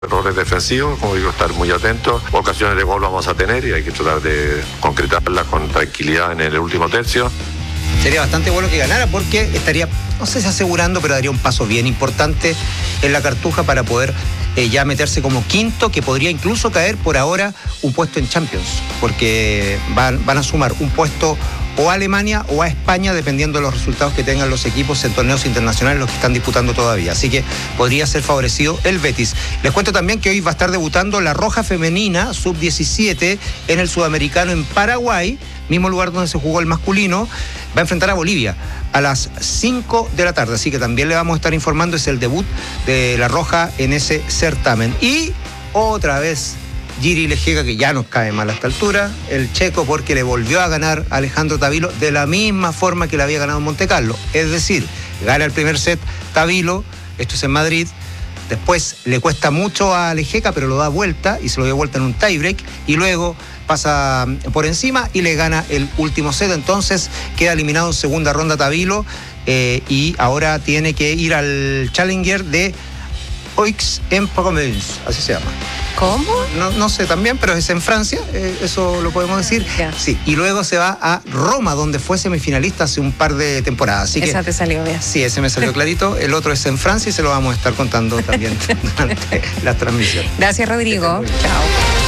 Errores defensivos, como digo, estar muy atentos. Ocasiones de gol vamos a tener y hay que tratar de concretarlas con tranquilidad en el último tercio. Sería bastante bueno que ganara porque estaría, no sé si asegurando, pero daría un paso bien importante en la Cartuja para poder ya meterse como quinto, que podría incluso caer por ahora un puesto en Champions, porque van a sumar un puesto o a Alemania o a España, dependiendo de los resultados que tengan los equipos en torneos internacionales, los que están disputando todavía. Así que podría ser favorecido el Betis. Les cuento también que hoy va a estar debutando la Roja Femenina, sub-17, en el Sudamericano en Paraguay, mismo lugar donde se jugó el masculino. Va a enfrentar a Bolivia a las 5 de la tarde, así que también le vamos a estar informando. Es el debut de la Roja en ese certamen. Y otra vez Jiri Lejeca, que ya nos cae mal a esta altura, el checo, porque le volvió a ganar a Alejandro Tavilo de la misma forma que le había ganado en Montecarlo. Es decir, gana el primer set Tavilo, esto es en Madrid, después le cuesta mucho a Lejeca, pero lo da vuelta y se lo dio vuelta en un tiebreak, y luego pasa por encima y le gana el último set. Entonces queda eliminado en segunda ronda Tavilo y ahora tiene que ir al Challenger de Aix-en-Provence, así se llama. ¿Cómo? No sé también, pero es en Francia, eso lo podemos decir. Ya. Sí, y luego se va a Roma, donde fue semifinalista hace un par de temporadas. Así Esa que, te salió bien. Sí, ese me salió clarito. El otro es en Francia y se lo vamos a estar contando también durante la transmisión. Gracias, Rodrigo. Chao.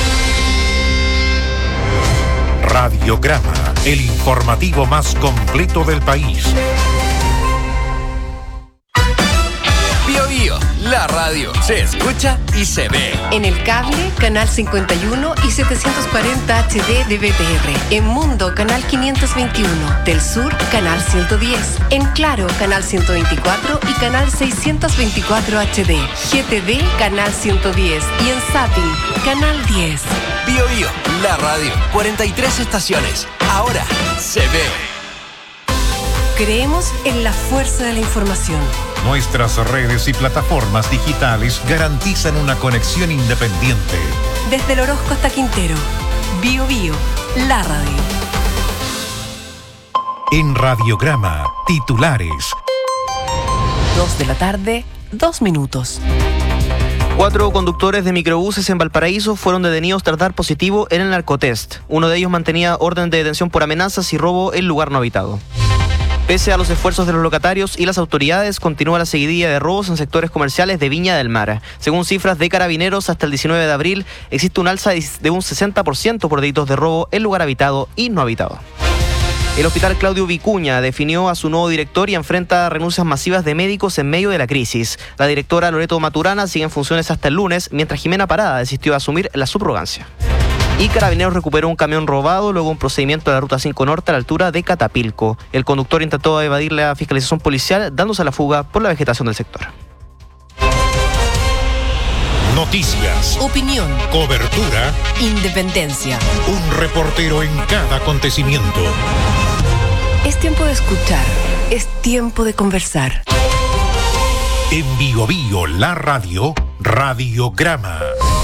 Radiograma, el informativo más completo del país. Bío Bío, la radio se escucha y se ve. En el cable, canal 51 y 740 HD de BTR. En Mundo, canal 521. Del Sur, canal 110. En Claro, canal 124 y canal 624 HD. GTD, canal 110. Y en Zapping, canal 10. Bío Bío, la radio, 43 estaciones. Ahora se ve. Creemos en la fuerza de la información. Nuestras redes y plataformas digitales garantizan una conexión independiente. Desde el Orozco hasta Quintero. Bío Bío, la radio. En Radiograma, titulares. 2 de la tarde, 2 minutos. 4 conductores de microbuses en Valparaíso fueron detenidos tras dar positivo en el narcotest. Uno de ellos mantenía orden de detención por amenazas y robo en lugar no habitado. Pese a los esfuerzos de los locatarios y las autoridades, continúa la seguidilla de robos en sectores comerciales de Viña del Mar. Según cifras de Carabineros, hasta el 19 de abril existe un alza de un 60% por delitos de robo en lugar habitado y no habitado. El Hospital Claudio Vicuña definió a su nuevo director y enfrenta renuncias masivas de médicos en medio de la crisis. La directora Loreto Maturana sigue en funciones hasta el lunes, mientras Jimena Parada desistió de asumir la subrogancia. Y Carabineros recuperó un camión robado luego de un procedimiento de la Ruta 5 Norte a la altura de Catapilco. El conductor intentó evadir la fiscalización policial, dándose a la fuga por la vegetación del sector. Noticias, Opinión, cobertura, independencia. un reportero en cada acontecimiento. Es tiempo de escuchar, es tiempo de conversar. En Bío Bío, la radio, Radiograma.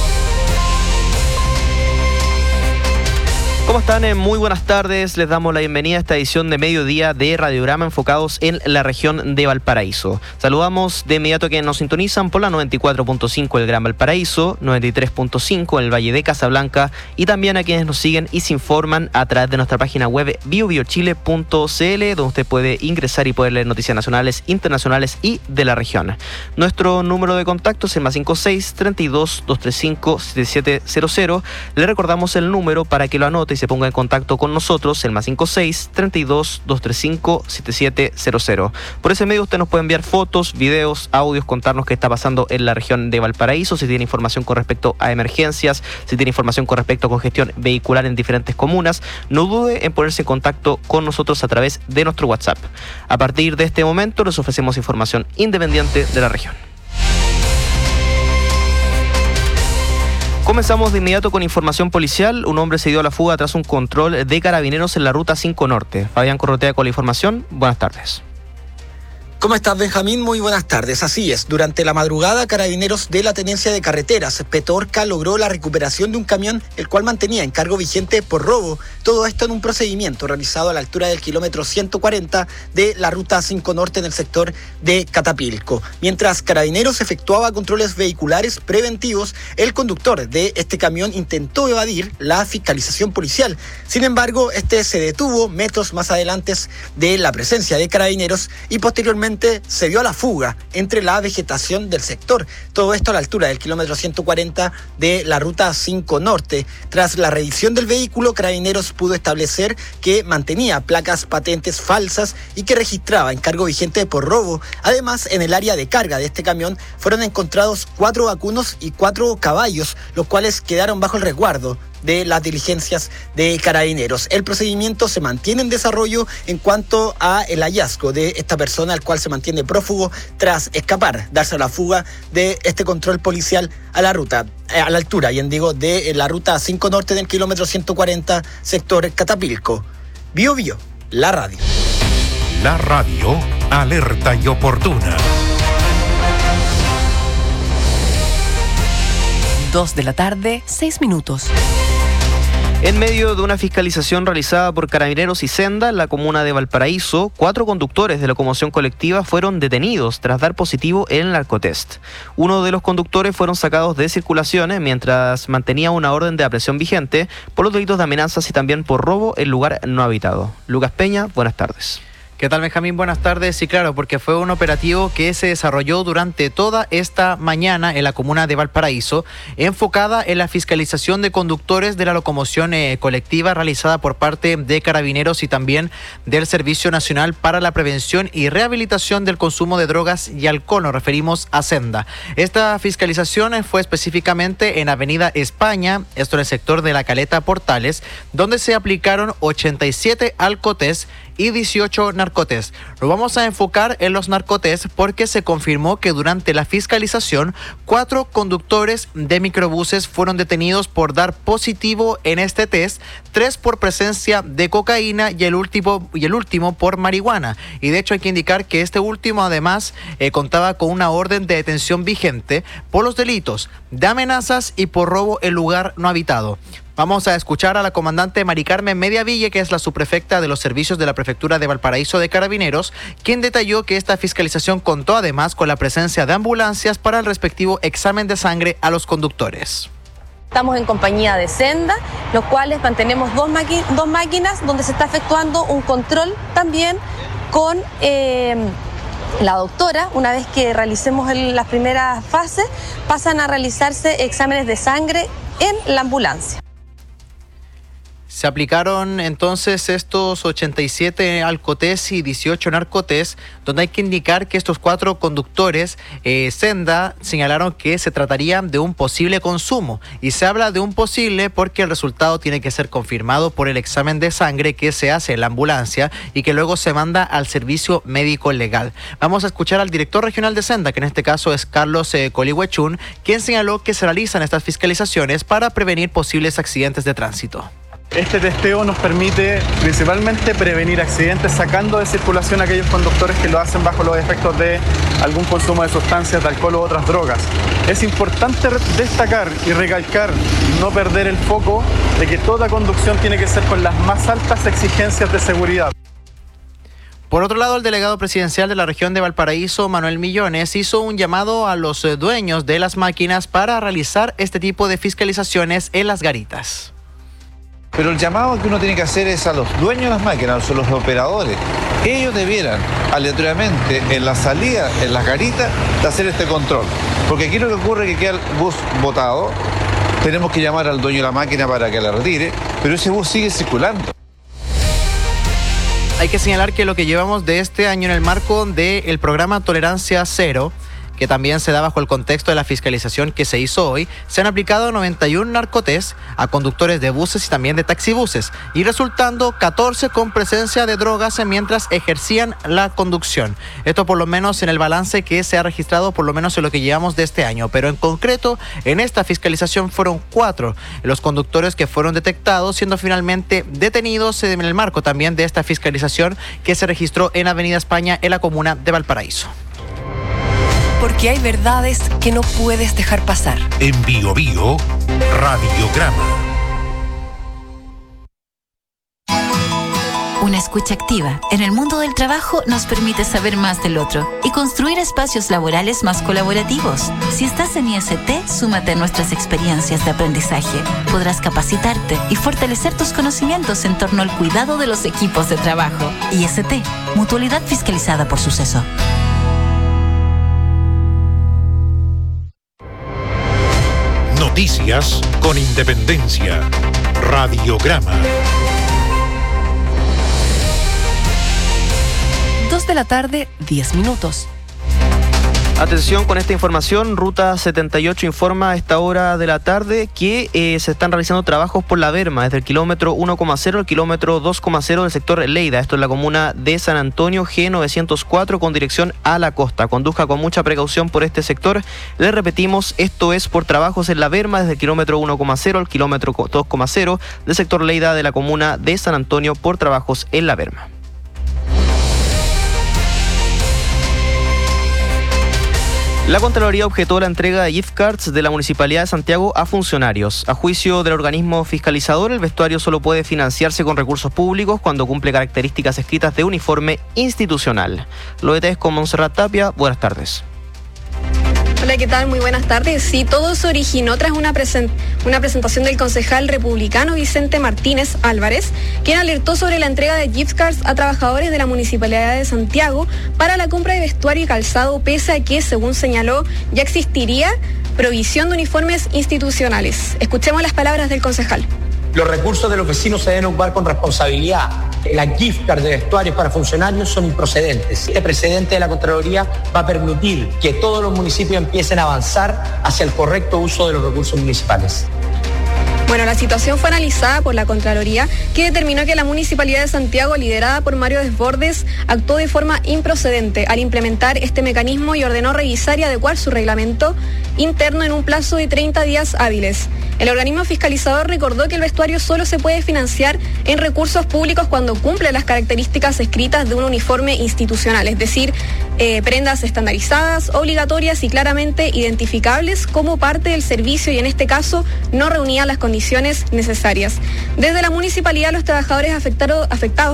¿Cómo están? Muy buenas tardes. Les damos la bienvenida a esta edición de mediodía de Radiograma enfocados en la región de Valparaíso. Saludamos de inmediato a quienes nos sintonizan por la 94.5 el Gran Valparaíso, 93.5 en el Valle de Casablanca y también a quienes nos siguen y se informan a través de nuestra página web biobiochile.cl, donde usted puede ingresar y poder leer noticias nacionales, internacionales y de la región. Nuestro número de contacto es el +56 32 235 7700. Le recordamos el número para que lo anote y se ponga en contacto con nosotros, el +56 32 235 7700. Por ese medio usted nos puede enviar fotos, videos, audios, contarnos qué está pasando en la región de Valparaíso, si tiene información con respecto a emergencias, si tiene información con respecto a congestión vehicular en diferentes comunas. No dude en ponerse en contacto con nosotros a través de nuestro WhatsApp. A partir de este momento les ofrecemos información independiente de la región. Comenzamos de inmediato con información policial. Un hombre se dio a la fuga tras un control de Carabineros en la Ruta 5 Norte. Fabián Corrotea con la información. Buenas tardes. ¿Cómo estás, Benjamín? Muy buenas tardes. Así es, durante la madrugada, Carabineros de la Tenencia de Carreteras, Petorca, logró la recuperación de un camión, el cual mantenía encargo vigente por robo. Todo esto en un procedimiento realizado a la altura del kilómetro 140 de la Ruta 5 Norte en el sector de Catapilco. Mientras Carabineros efectuaba controles vehiculares preventivos, el conductor de este camión intentó evadir la fiscalización policial. Sin embargo, este se detuvo metros más adelante de la presencia de Carabineros y posteriormente se dio a la fuga entre la vegetación del sector. Todo esto a la altura del kilómetro 140 de la Ruta 5 Norte. Tras la revisión del vehículo, Carabineros pudo establecer que mantenía placas patentes falsas y que registraba encargo vigente por robo. Además, en el área de carga de este camión fueron encontrados 4 vacunos y 4 caballos, los cuales quedaron bajo el resguardo de las diligencias de Carabineros. El procedimiento se mantiene en desarrollo en cuanto a el hallazgo de esta persona, al cual se mantiene prófugo tras escapar, darse a la fuga de este control policial a la altura, de la Ruta 5 Norte del kilómetro 140, sector Catapilco. Bio, la radio. La radio, alerta y oportuna. 2 de la tarde, 6 minutos. En medio de una fiscalización realizada por Carabineros y Senda en la comuna de Valparaíso, 4 conductores de locomoción colectiva fueron detenidos tras dar positivo en el narcotest. Uno de los conductores fueron sacados de circulación mientras mantenía una orden de aprehensión vigente por los delitos de amenazas y también por robo en lugar no habitado. Lucas Peña, buenas tardes. ¿Qué tal, Benjamín? Buenas tardes. Sí, claro, porque fue un operativo que se desarrolló durante toda esta mañana en la comuna de Valparaíso, enfocada en la fiscalización de conductores de la locomoción colectiva realizada por parte de Carabineros y también del Servicio Nacional para la Prevención y Rehabilitación del Consumo de Drogas y Alcohol. Nos referimos a Senda. Esta fiscalización fue específicamente en Avenida España, esto en el sector de la Caleta Portales, donde se aplicaron 87 alcotés y 18 narcotés. Lo vamos a enfocar en los narcotés porque se confirmó que durante la fiscalización 4 conductores de microbuses fueron detenidos por dar positivo en este test, 3 por presencia de cocaína y el último por marihuana. Y de hecho hay que indicar que este último además contaba con una orden de detención vigente por los delitos de amenazas y por robo en lugar no habitado. Vamos a escuchar a la comandante Mari Carmen Mediaville, que es la subprefecta de los servicios de la Prefectura de Valparaíso de Carabineros, quien detalló que esta fiscalización contó además con la presencia de ambulancias para el respectivo examen de sangre a los conductores. Estamos en compañía de Senda, los cuales mantenemos dos máquinas donde se está efectuando un control también con la doctora. Una vez que realicemos las primeras fases, pasan a realizarse exámenes de sangre en la ambulancia. Se aplicaron entonces estos 87 alcotés y 18 narcotés, donde hay que indicar que estos 4 conductores, Senda, señalaron que se trataría de un posible consumo. Y se habla de un posible porque el resultado tiene que ser confirmado por el examen de sangre que se hace en la ambulancia y que luego se manda al servicio médico legal. Vamos a escuchar al director regional de Senda, que en este caso es Carlos Colihuechún, quien señaló que se realizan estas fiscalizaciones para prevenir posibles accidentes de tránsito. Este testeo nos permite principalmente prevenir accidentes, sacando de circulación a aquellos conductores que lo hacen bajo los efectos de algún consumo de sustancias, de alcohol u otras drogas. Es importante destacar y recalcar, no perder el foco de que toda conducción tiene que ser con las más altas exigencias de seguridad. Por otro lado, el delegado presidencial de la región de Valparaíso, Manuel Millones, hizo un llamado a los dueños de las máquinas para realizar este tipo de fiscalizaciones en las garitas. Pero el llamado que uno tiene que hacer es a los dueños de las máquinas, a los operadores. Ellos debieran, aleatoriamente, en la salida, en las garitas, de hacer este control. Porque aquí lo que ocurre es que queda el bus botado, tenemos que llamar al dueño de la máquina para que la retire, pero ese bus sigue circulando. Hay que señalar que lo que llevamos de este año en el marco del programa Tolerancia Cero, que también se da bajo el contexto de la fiscalización que se hizo hoy, se han aplicado 91 narcotests a conductores de buses y también de taxibuses, y resultando 14 con presencia de drogas mientras ejercían la conducción. Esto por lo menos en el balance que se ha registrado, por lo menos en lo que llevamos de este año. Pero en concreto, en esta fiscalización fueron 4 los conductores que fueron detectados, siendo finalmente detenidos en el marco también de esta fiscalización que se registró en Avenida España, en la comuna de Valparaíso. Porque hay verdades que no puedes dejar pasar. En Bio Bio, Radiograma. Una escucha activa en el mundo del trabajo nos permite saber más del otro y construir espacios laborales más colaborativos. Si estás en IST, súmate a nuestras experiencias de aprendizaje. Podrás capacitarte y fortalecer tus conocimientos en torno al cuidado de los equipos de trabajo. IST, Mutualidad fiscalizada por Suceso. Noticias con independencia. Radiograma. 2 de la tarde, 10 minutos. Atención con esta información. Ruta 78 informa a esta hora de la tarde que se están realizando trabajos por la berma desde el kilómetro 1,0 al kilómetro 2,0 del sector Leida. Esto es la comuna de San Antonio, G904, con dirección a la costa. Conduzca con mucha precaución por este sector. Le repetimos, esto es por trabajos en la berma desde el kilómetro 1,0 al kilómetro 2,0 del sector Leida de la comuna de San Antonio por trabajos en la berma. La Contraloría objetó la entrega de gift cards de la Municipalidad de Santiago a funcionarios. A juicio del organismo fiscalizador, el vestuario solo puede financiarse con recursos públicos cuando cumple características escritas de uniforme institucional. Los detalles con Montserrat Tapia. Buenas tardes. Hola, ¿qué tal? Muy buenas tardes. Sí, todo se originó tras una presentación del concejal republicano Vicente Martínez Álvarez, quien alertó sobre la entrega de gift cards a trabajadores de la Municipalidad de Santiago para la compra de vestuario y calzado, pese a que, según señaló, ya existiría provisión de uniformes institucionales. Escuchemos las palabras del concejal. Los recursos de los vecinos se deben ocupar con responsabilidad. Las gift cards de vestuarios para funcionarios son improcedentes. Este precedente de la Contraloría va a permitir que todos los municipios empiecen a avanzar hacia el correcto uso de los recursos municipales. Bueno, la situación fue analizada por la Contraloría, que determinó que la Municipalidad de Santiago, liderada por Mario Desbordes, actuó de forma improcedente al implementar este mecanismo y ordenó revisar y adecuar su reglamento interno en un plazo de 30 días hábiles. El organismo fiscalizador recordó que el vestuario solo se puede financiar en recursos públicos cuando cumple las características escritas de un uniforme institucional, es decir, prendas estandarizadas, obligatorias y claramente identificables como parte del servicio, y en este caso no reunían las condiciones necesarias. Desde la municipalidad, los trabajadores afectados,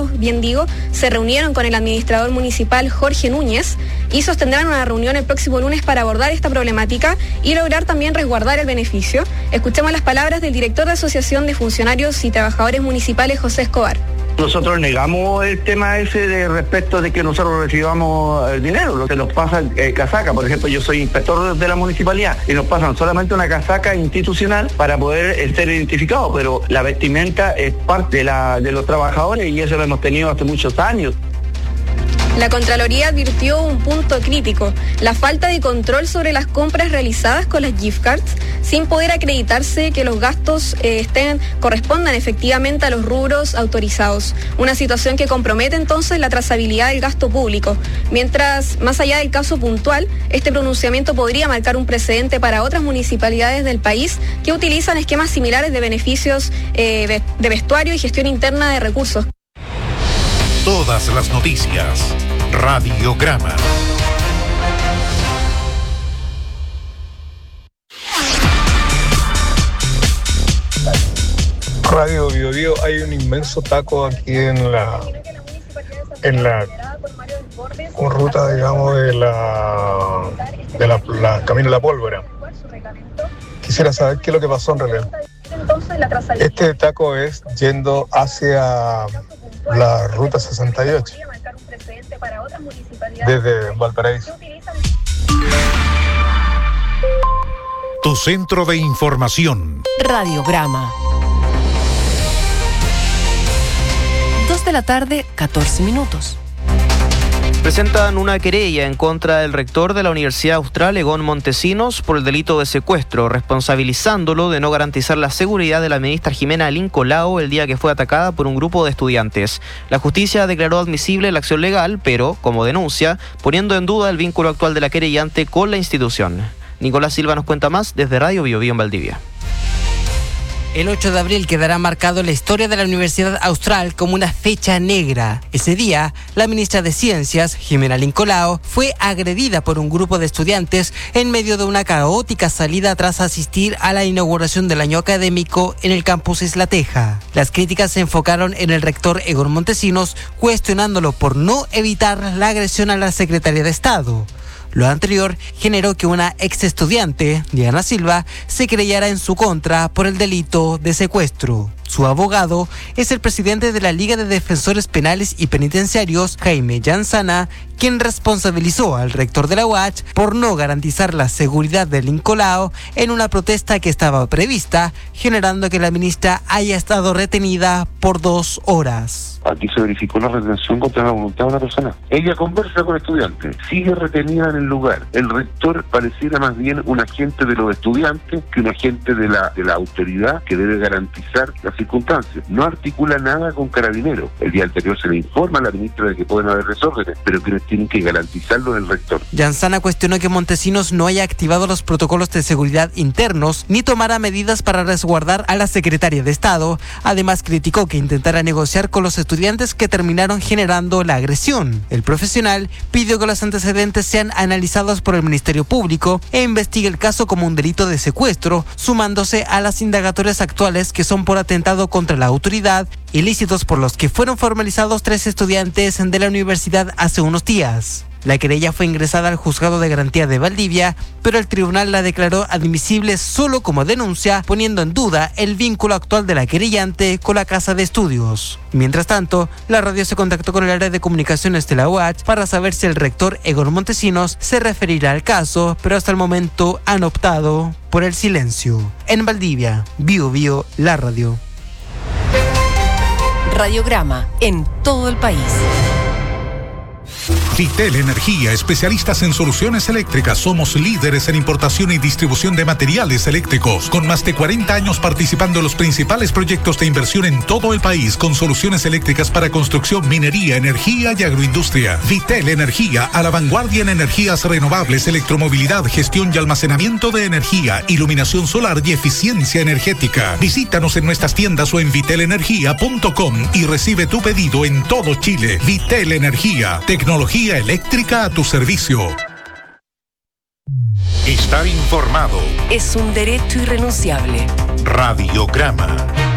se reunieron con el administrador municipal Jorge Núñez y sostendrán una reunión el próximo lunes para abordar esta problemática y lograr también resguardar el beneficio. Escuchemos las palabras del director de Asociación de Funcionarios y Trabajadores Municipales, José Escobar. Nosotros negamos el tema ese de respecto de que nosotros recibamos el dinero, lo que nos pasa casaca. Por ejemplo, yo soy inspector de la municipalidad y nos pasan solamente una casaca institucional para poder ser identificados, pero la vestimenta es parte de los trabajadores y eso lo hemos tenido hace muchos años. La Contraloría advirtió un punto crítico: la falta de control sobre las compras realizadas con las gift cards, sin poder acreditarse que los gastos correspondan efectivamente a los rubros autorizados. Una situación que compromete entonces la trazabilidad del gasto público. Mientras, más allá del caso puntual, este pronunciamiento podría marcar un precedente para otras municipalidades del país que utilizan esquemas similares de beneficios de vestuario y gestión interna de recursos. Todas las noticias. Radiograma. Radio Bio Bio, hay un inmenso taco aquí en la ruta, digamos, de la Camino de la Pólvora. Quisiera saber qué es lo que pasó en realidad. Este taco es yendo hacia la ruta 68 desde Valparaíso. Tu centro de información. Radiograma. 2 de la tarde, 14 minutos. Presentan una querella en contra del rector de la Universidad Austral, Egon Montesinos, por el delito de secuestro, responsabilizándolo de no garantizar la seguridad de la ministra Jimena Lincolao el día que fue atacada por un grupo de estudiantes. La justicia declaró admisible la acción legal, pero, como denuncia, poniendo en duda el vínculo actual de la querellante con la institución. Nicolás Silva nos cuenta más desde Radio Biobío en Valdivia. El 8 de abril quedará marcado en la historia de la Universidad Austral como una fecha negra. Ese día, la ministra de Ciencias, Jimena Lincolao, fue agredida por un grupo de estudiantes en medio de una caótica salida tras asistir a la inauguración del año académico en el campus Isla Teja. Las críticas se enfocaron en el rector Egon Montesinos, cuestionándolo por no evitar la agresión a la secretaria de Estado. Lo anterior generó que una ex estudiante, Diana Silva, se querellara en su contra por el delito de secuestro. Su abogado es el presidente de la Liga de Defensores Penales y Penitenciarios, Jaime Yanzana, quien responsabilizó al rector de la UACH por no garantizar la seguridad de Lincolao en una protesta que estaba prevista, generando que la ministra haya estado retenida por 2 horas. Aquí se verificó la retención contra la voluntad de una persona. Ella conversa con estudiantes, sigue retenida en el lugar. El rector pareciera más bien un agente de los estudiantes que un agente de la autoridad que debe garantizar las circunstancias. No articula nada con Carabineros. El día anterior se le informa a la ministra de que pueden haber desórdenes, pero que tienen que garantizarlo el rector. Yanzana cuestionó que Montesinos no haya activado los protocolos de seguridad internos ni tomara medidas para resguardar a la secretaria de Estado. Además, criticó que intentara negociar con los estudiantes que terminaron generando la agresión. El profesional pidió que los antecedentes sean analizados por el Ministerio Público e investigue el caso como un delito de secuestro, sumándose a las indagatorias actuales que son por atentado contra la autoridad, ilícitos por los que fueron formalizados 3 estudiantes de la universidad hace unos días. La querella fue ingresada al Juzgado de Garantía de Valdivia, pero el tribunal la declaró admisible solo como denuncia, poniendo en duda el vínculo actual de la querellante con la casa de estudios. Mientras tanto, la radio se contactó con el área de comunicaciones de la UACH para saber si el rector Egon Montesinos se referirá al caso, pero hasta el momento han optado por el silencio. En Valdivia, Biobío, la radio. Radiograma en todo el país. Vitel Energía, especialistas en soluciones eléctricas. Somos líderes en importación y distribución de materiales eléctricos, con más de 40 años participando en los principales proyectos de inversión en todo el país, con soluciones eléctricas para construcción, minería, energía y agroindustria. Vitel Energía, a la vanguardia en energías renovables, electromovilidad, gestión y almacenamiento de energía, iluminación solar y eficiencia energética. Visítanos en nuestras tiendas o en vitelenergia.com y recibe tu pedido en todo Chile. Vitel Energía, tecnología eléctrica a tu servicio. Estar informado es un derecho irrenunciable. Radiograma.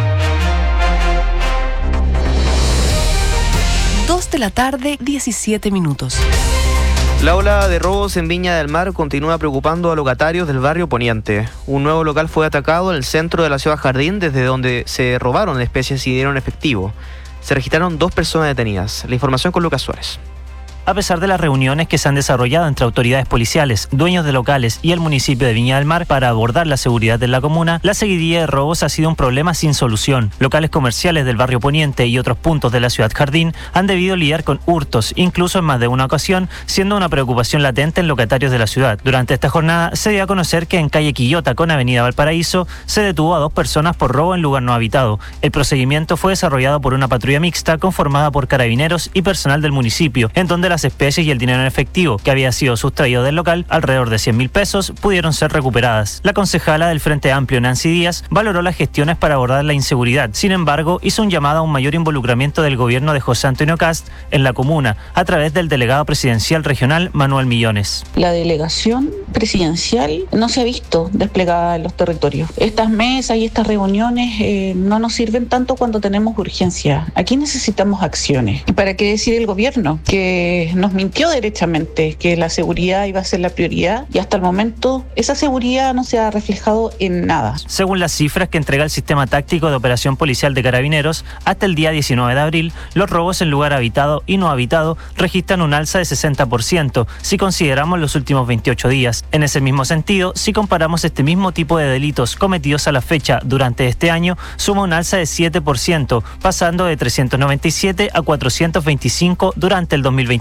2 de la tarde, 17 minutos. La ola de robos en Viña del Mar continúa preocupando a locatarios del barrio Poniente. Un nuevo local fue atacado en el centro de la ciudad Jardín, desde donde se robaron especies y dieron efectivo. Se registraron 2 personas detenidas. La información con Lucas Suárez. A pesar de las reuniones que se han desarrollado entre autoridades policiales, dueños de locales y el municipio de Viña del Mar para abordar la seguridad de la comuna, la seguidilla de robos ha sido un problema sin solución. Locales comerciales del barrio Poniente y otros puntos de la ciudad Jardín han debido lidiar con hurtos, incluso en más de una ocasión, siendo una preocupación latente en locatarios de la ciudad. Durante esta jornada se dio a conocer que en calle Quillota con avenida Valparaíso se detuvo a 2 personas por robo en lugar no habitado. El procedimiento fue desarrollado por una patrulla mixta conformada por carabineros y personal del municipio, en donde las especies y el dinero en efectivo que había sido sustraído del local, alrededor de 100.000 pesos, pudieron ser recuperadas. La concejala del Frente Amplio, Nancy Díaz, valoró las gestiones para abordar la inseguridad. Sin embargo, hizo un llamado a un mayor involucramiento del gobierno de José Antonio Cast en la comuna, a través del delegado presidencial regional, Manuel Millones. La delegación presidencial no se ha visto desplegada en los territorios. Estas mesas y estas reuniones no nos sirven tanto cuando tenemos urgencia. Aquí necesitamos acciones. ¿Y para qué decir el gobierno? Que nos mintió derechamente que la seguridad iba a ser la prioridad y hasta el momento esa seguridad no se ha reflejado en nada. Según las cifras que entrega el Sistema Táctico de Operación Policial de Carabineros, hasta el día 19 de abril, los robos en lugar habitado y no habitado registran un alza de 60% si consideramos los últimos 28 días. En ese mismo sentido, si comparamos este mismo tipo de delitos cometidos a la fecha durante este año, suma un alza de 7%, pasando de 397 a 425 durante el 2025.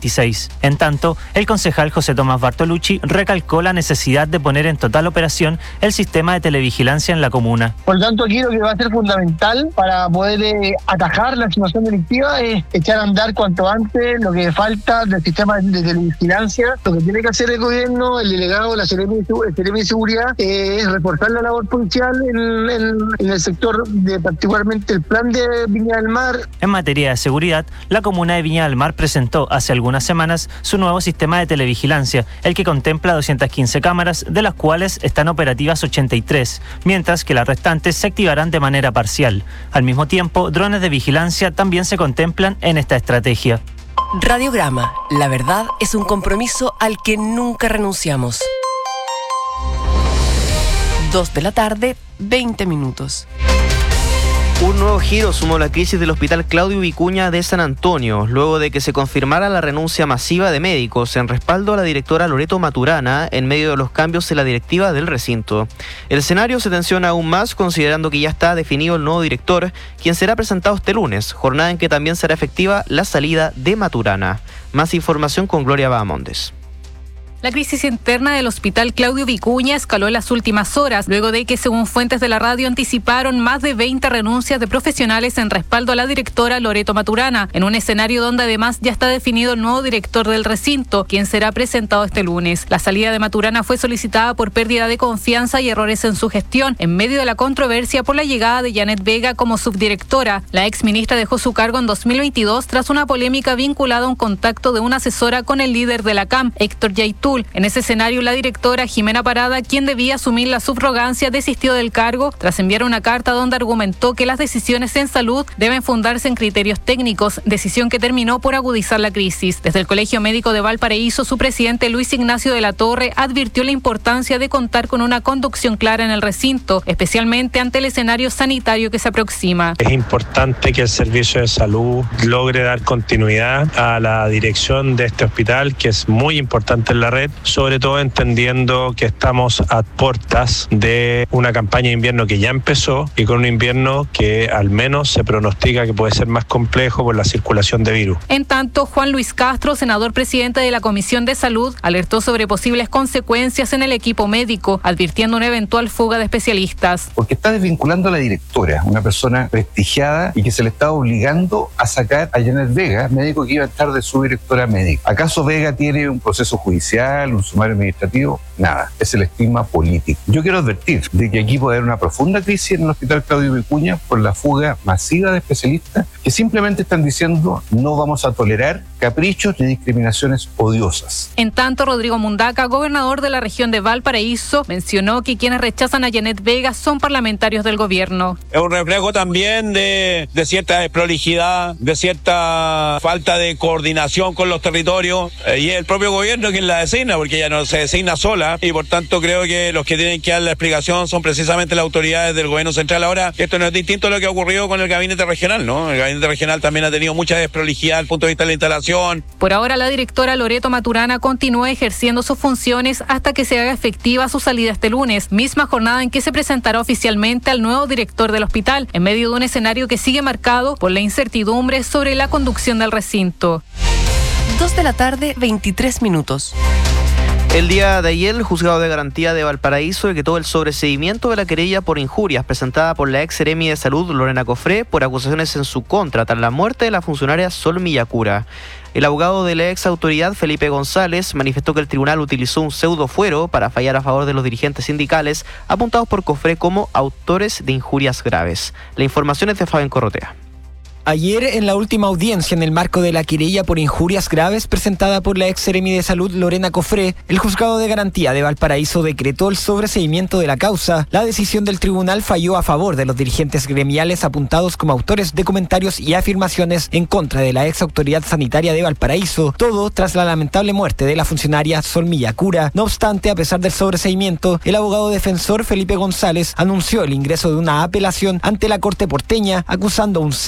26. En tanto, el concejal José Tomás Bartolucci recalcó la necesidad de poner en total operación el sistema de televigilancia en la comuna. Por tanto, aquí lo que va a ser fundamental para poder atajar la situación delictiva es echar a andar cuanto antes lo que falta del sistema de televigilancia. Lo que tiene que hacer el gobierno, el delegado, la Seremi de Seguridad, es reforzar la labor policial en el sector de particularmente el plan de Viña del Mar. En materia de seguridad, la comuna de Viña del Mar presentó hace algunas semanas su nuevo sistema de televigilancia, el que contempla 215 cámaras, de las cuales están operativas 83, mientras que las restantes se activarán de manera parcial. Al mismo tiempo, drones de vigilancia también se contemplan en esta estrategia. Radiograma. La verdad es un compromiso al que nunca renunciamos. 2 de la tarde, 20 minutos. Un nuevo giro sumó la crisis del Hospital Claudio Vicuña de San Antonio, luego de que se confirmara la renuncia masiva de médicos en respaldo a la directora Loreto Maturana en medio de los cambios en la directiva del recinto. El escenario se tensiona aún más considerando que ya está definido el nuevo director, quien será presentado este lunes, jornada en que también será efectiva la salida de Maturana. Más información con Gloria Bahamondes. La crisis interna del Hospital Claudio Vicuña escaló en las últimas horas, luego de que, según fuentes de la radio, anticiparon más de 20 renuncias de profesionales en respaldo a la directora Loreto Maturana, en un escenario donde además ya está definido el nuevo director del recinto, quien será presentado este lunes. La salida de Maturana fue solicitada por pérdida de confianza y errores en su gestión, en medio de la controversia por la llegada de Janet Vega como subdirectora. La exministra dejó su cargo en 2022 tras una polémica vinculada a un contacto de una asesora con el líder de la CAM, Héctor Yaitul. En ese escenario, la directora Jimena Parada, quien debía asumir la subrogancia, desistió del cargo tras enviar una carta donde argumentó que las decisiones en salud deben fundarse en criterios técnicos, decisión que terminó por agudizar la crisis. Desde el Colegio Médico de Valparaíso, su presidente Luis Ignacio de la Torre advirtió la importancia de contar con una conducción clara en el recinto, especialmente ante el escenario sanitario que se aproxima. Es importante que el servicio de salud logre dar continuidad a la dirección de este hospital, que es muy importante en la red, sobre todo entendiendo que estamos a puertas de una campaña de invierno que ya empezó y con un invierno que al menos se pronostica que puede ser más complejo por la circulación de virus. En tanto, Juan Luis Castro, senador presidente de la Comisión de Salud, alertó sobre posibles consecuencias en el equipo médico, advirtiendo una eventual fuga de especialistas. Porque está desvinculando a la directora, una persona prestigiada y que se le está obligando a sacar a Janet Vega, médico que iba a estar de subdirectora médica. ¿Acaso Vega tiene un proceso judicial, un sumario administrativo? Nada, es el estigma político. Yo quiero advertir de que aquí puede haber una profunda crisis en el Hospital Claudio Vicuña por la fuga masiva de especialistas que simplemente están diciendo no vamos a tolerar caprichos ni discriminaciones odiosas. En tanto, Rodrigo Mundaca, gobernador de la región de Valparaíso, mencionó que quienes rechazan a Janet Vega son parlamentarios del gobierno. Es un reflejo también de cierta desprolijidad, de cierta falta de coordinación con los territorios y el propio gobierno quien la designa, porque ella no se designa sola y por tanto creo que los que tienen que dar la explicación son precisamente las autoridades del gobierno central. Ahora, esto no es distinto a lo que ha ocurrido con el gabinete regional, ¿no? El gabinete regional también ha tenido mucha desprolijidad desde el punto de vista de la instalación. Por ahora, la directora Loreto Maturana continúa ejerciendo sus funciones hasta que se haga efectiva su salida este lunes, misma jornada en que se presentará oficialmente al nuevo director del hospital, en medio de un escenario que sigue marcado por la incertidumbre sobre la conducción del recinto. 2 de la tarde, 23 minutos. El día de ayer, el Juzgado de Garantía de Valparaíso decretó el sobreseimiento de la querella por injurias presentada por la ex Seremi de Salud, Lorena Cofré, por acusaciones en su contra tras la muerte de la funcionaria Sol Millacura. El abogado de la ex autoridad, Felipe González, manifestó que el tribunal utilizó un pseudofuero para fallar a favor de los dirigentes sindicales apuntados por Cofré como autores de injurias graves. La información es de Fabián Corrotea. Ayer, en la última audiencia en el marco de la querella por injurias graves presentada por la ex Seremi de Salud Lorena Cofré, el Juzgado de Garantía de Valparaíso decretó el sobreseimiento de la causa. La decisión del tribunal falló a favor de los dirigentes gremiales apuntados como autores de comentarios y afirmaciones en contra de la ex autoridad sanitaria de Valparaíso, todo tras la lamentable muerte de la funcionaria Sol Millacura. No obstante, a pesar del sobreseimiento, el abogado defensor Felipe González anunció el ingreso de una apelación ante la Corte porteña, acusando un pseudofuero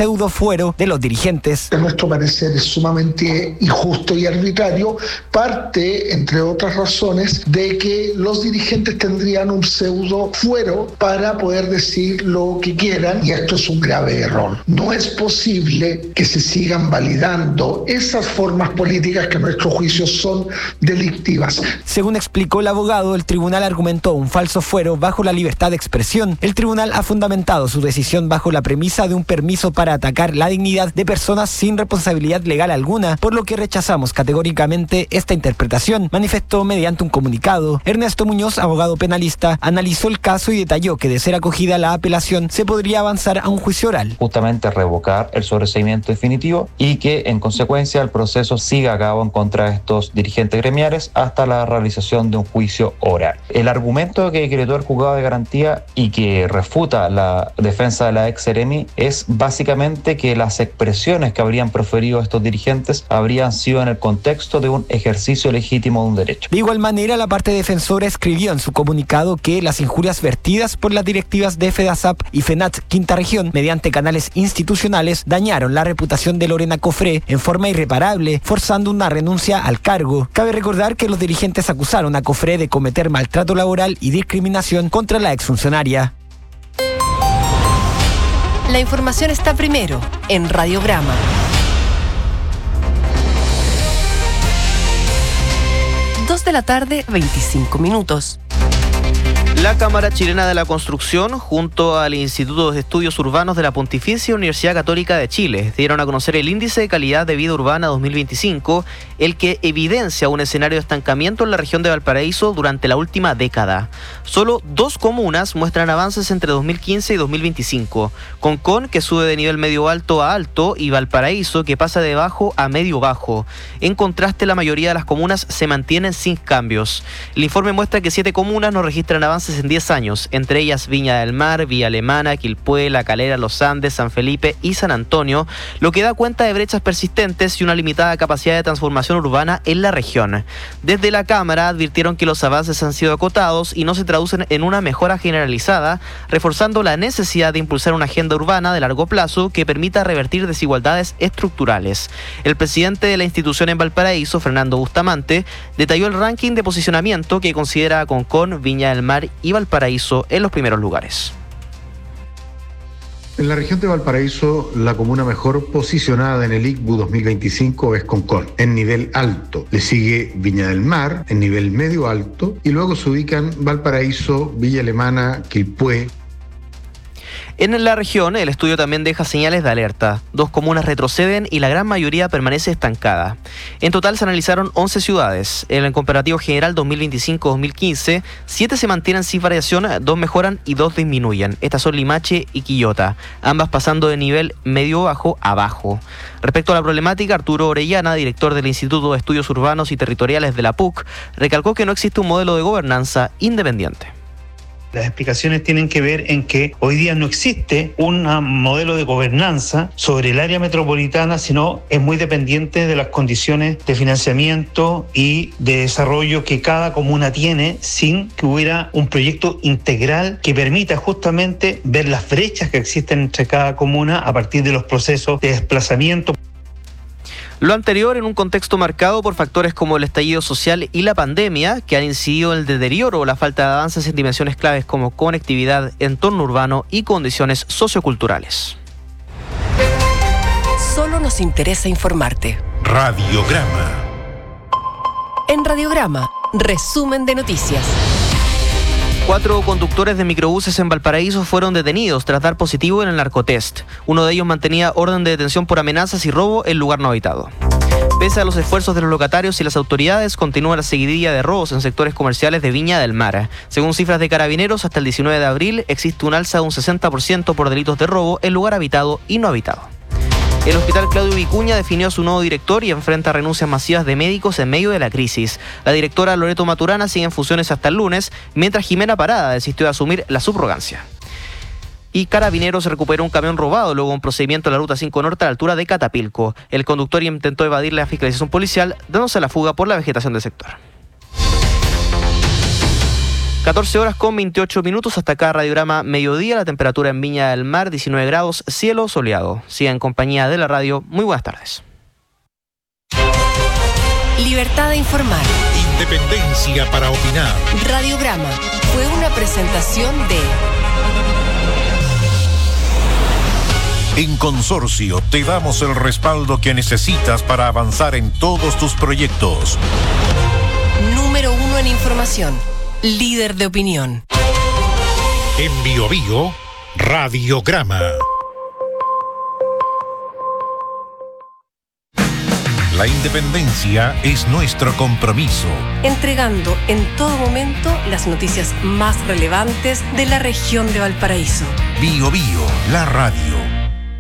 fuero de los dirigentes. En nuestro parecer es sumamente injusto y arbitrario, parte, entre otras razones, de que los dirigentes tendrían un pseudo fuero para poder decir lo que quieran, y esto es un grave error. No es posible que se sigan validando esas formas políticas que a nuestro juicio son delictivas. Según explicó el abogado, el tribunal argumentó un falso fuero bajo la libertad de expresión. El tribunal ha fundamentado su decisión bajo la premisa de un permiso para atacar la dignidad de personas sin responsabilidad legal alguna, por lo que rechazamos categóricamente esta interpretación, manifestó mediante un comunicado. Ernesto Muñoz, abogado penalista, analizó el caso y detalló que de ser acogida la apelación se podría avanzar a un juicio oral. Justamente revocar el sobreseimiento definitivo y que en consecuencia el proceso siga a cabo en contra de estos dirigentes gremiales hasta la realización de un juicio oral. El argumento que decretó el juzgado de garantía y que refuta la defensa de la ex Seremi es básicamente que las expresiones que habrían proferido estos dirigentes habrían sido en el contexto de un ejercicio legítimo de un derecho. De igual manera, la parte defensora escribió en su comunicado que las injurias vertidas por las directivas de FEDASAP y FENAT Quinta Región mediante canales institucionales dañaron la reputación de Lorena Cofré en forma irreparable, forzando una renuncia al cargo. Cabe recordar que los dirigentes acusaron a Cofré de cometer maltrato laboral y discriminación contra la exfuncionaria. La información está primero en Radiograma. 2 de la tarde, 25 minutos. La Cámara Chilena de la Construcción, junto al Instituto de Estudios Urbanos de la Pontificia Universidad Católica de Chile, dieron a conocer el Índice de Calidad de Vida Urbana 2025, el que evidencia un escenario de estancamiento en la región de Valparaíso durante la última década. Solo 2 comunas muestran avances entre 2015 y 2025. Concón, que sube de nivel medio-alto a alto, y Valparaíso, que pasa de bajo a medio-bajo. En contraste, la mayoría de las comunas se mantienen sin cambios. El informe muestra que 7 comunas no registran avances en 10 años, entre ellas Viña del Mar, Villa Alemana, Quilpué, La Calera, Los Andes, San Felipe y San Antonio, lo que da cuenta de brechas persistentes y una limitada capacidad de transformación urbana en la región. Desde la Cámara advirtieron que los avances han sido acotados y no se traducen en una mejora generalizada, reforzando la necesidad de impulsar una agenda urbana de largo plazo que permita revertir desigualdades estructurales. El presidente de la institución en Valparaíso, Fernando Bustamante, detalló el ranking de posicionamiento que considera a Concón, Viña del Mar y Valparaíso en los primeros lugares. En la región de Valparaíso, la comuna mejor posicionada en el ICBU 2025 es Concón, en nivel alto. Le sigue Viña del Mar, en nivel medio alto, y luego se ubican Valparaíso, Villa Alemana, Quilpué. En la región, el estudio también deja señales de alerta. 2 comunas retroceden y la gran mayoría permanece estancada. En total se analizaron 11 ciudades. En el comparativo general 2025-2015, 7 se mantienen sin variación, 2 mejoran y 2 disminuyen. Estas son Limache y Quillota, ambas pasando de nivel medio-bajo a bajo. Respecto a la problemática, Arturo Orellana, director del Instituto de Estudios Urbanos y Territoriales de la PUC, recalcó que no existe un modelo de gobernanza independiente. Las explicaciones tienen que ver en que hoy día no existe un modelo de gobernanza sobre el área metropolitana, sino es muy dependiente de las condiciones de financiamiento y de desarrollo que cada comuna tiene, sin que hubiera un proyecto integral que permita justamente ver las brechas que existen entre cada comuna a partir de los procesos de desplazamiento. Lo anterior en un contexto marcado por factores como el estallido social y la pandemia, que han incidido en el deterioro o la falta de avances en dimensiones claves como conectividad, entorno urbano y condiciones socioculturales. Solo nos interesa informarte. Radiograma. En Radiograma, resumen de noticias. 4 conductores de microbuses en Valparaíso fueron detenidos tras dar positivo en el narcotest. Uno de ellos mantenía orden de detención por amenazas y robo en lugar no habitado. Pese a los esfuerzos de los locatarios y las autoridades, continúa la seguidilla de robos en sectores comerciales de Viña del Mar. Según cifras de Carabineros, hasta el 19 de abril existe un alza de un 60% por delitos de robo en lugar habitado y no habitado. El Hospital Claudio Vicuña definió a su nuevo director y enfrenta renuncias masivas de médicos en medio de la crisis. La directora Loreto Maturana sigue en funciones hasta el lunes, mientras Jimena Parada desistió de asumir la subrogancia. Y Carabineros recuperó un camión robado luego de un procedimiento en la Ruta 5 Norte a la altura de Catapilco. El conductor intentó evadir la fiscalización policial, dándose la fuga por la vegetación del sector. 14 horas con 28 minutos. Hasta acá Radiograma Mediodía. La temperatura en Viña del Mar, 19 grados, cielo soleado. Siga en compañía de la radio. Muy buenas tardes. Libertad de informar. Independencia para opinar. Radiograma fue una presentación de... En Consorcio te damos el respaldo que necesitas para avanzar en todos tus proyectos. Número 1 en información. Líder de opinión. En Biobío, Radiograma. La independencia es nuestro compromiso. Entregando en todo momento las noticias más relevantes de la región de Valparaíso. Biobío, la radio.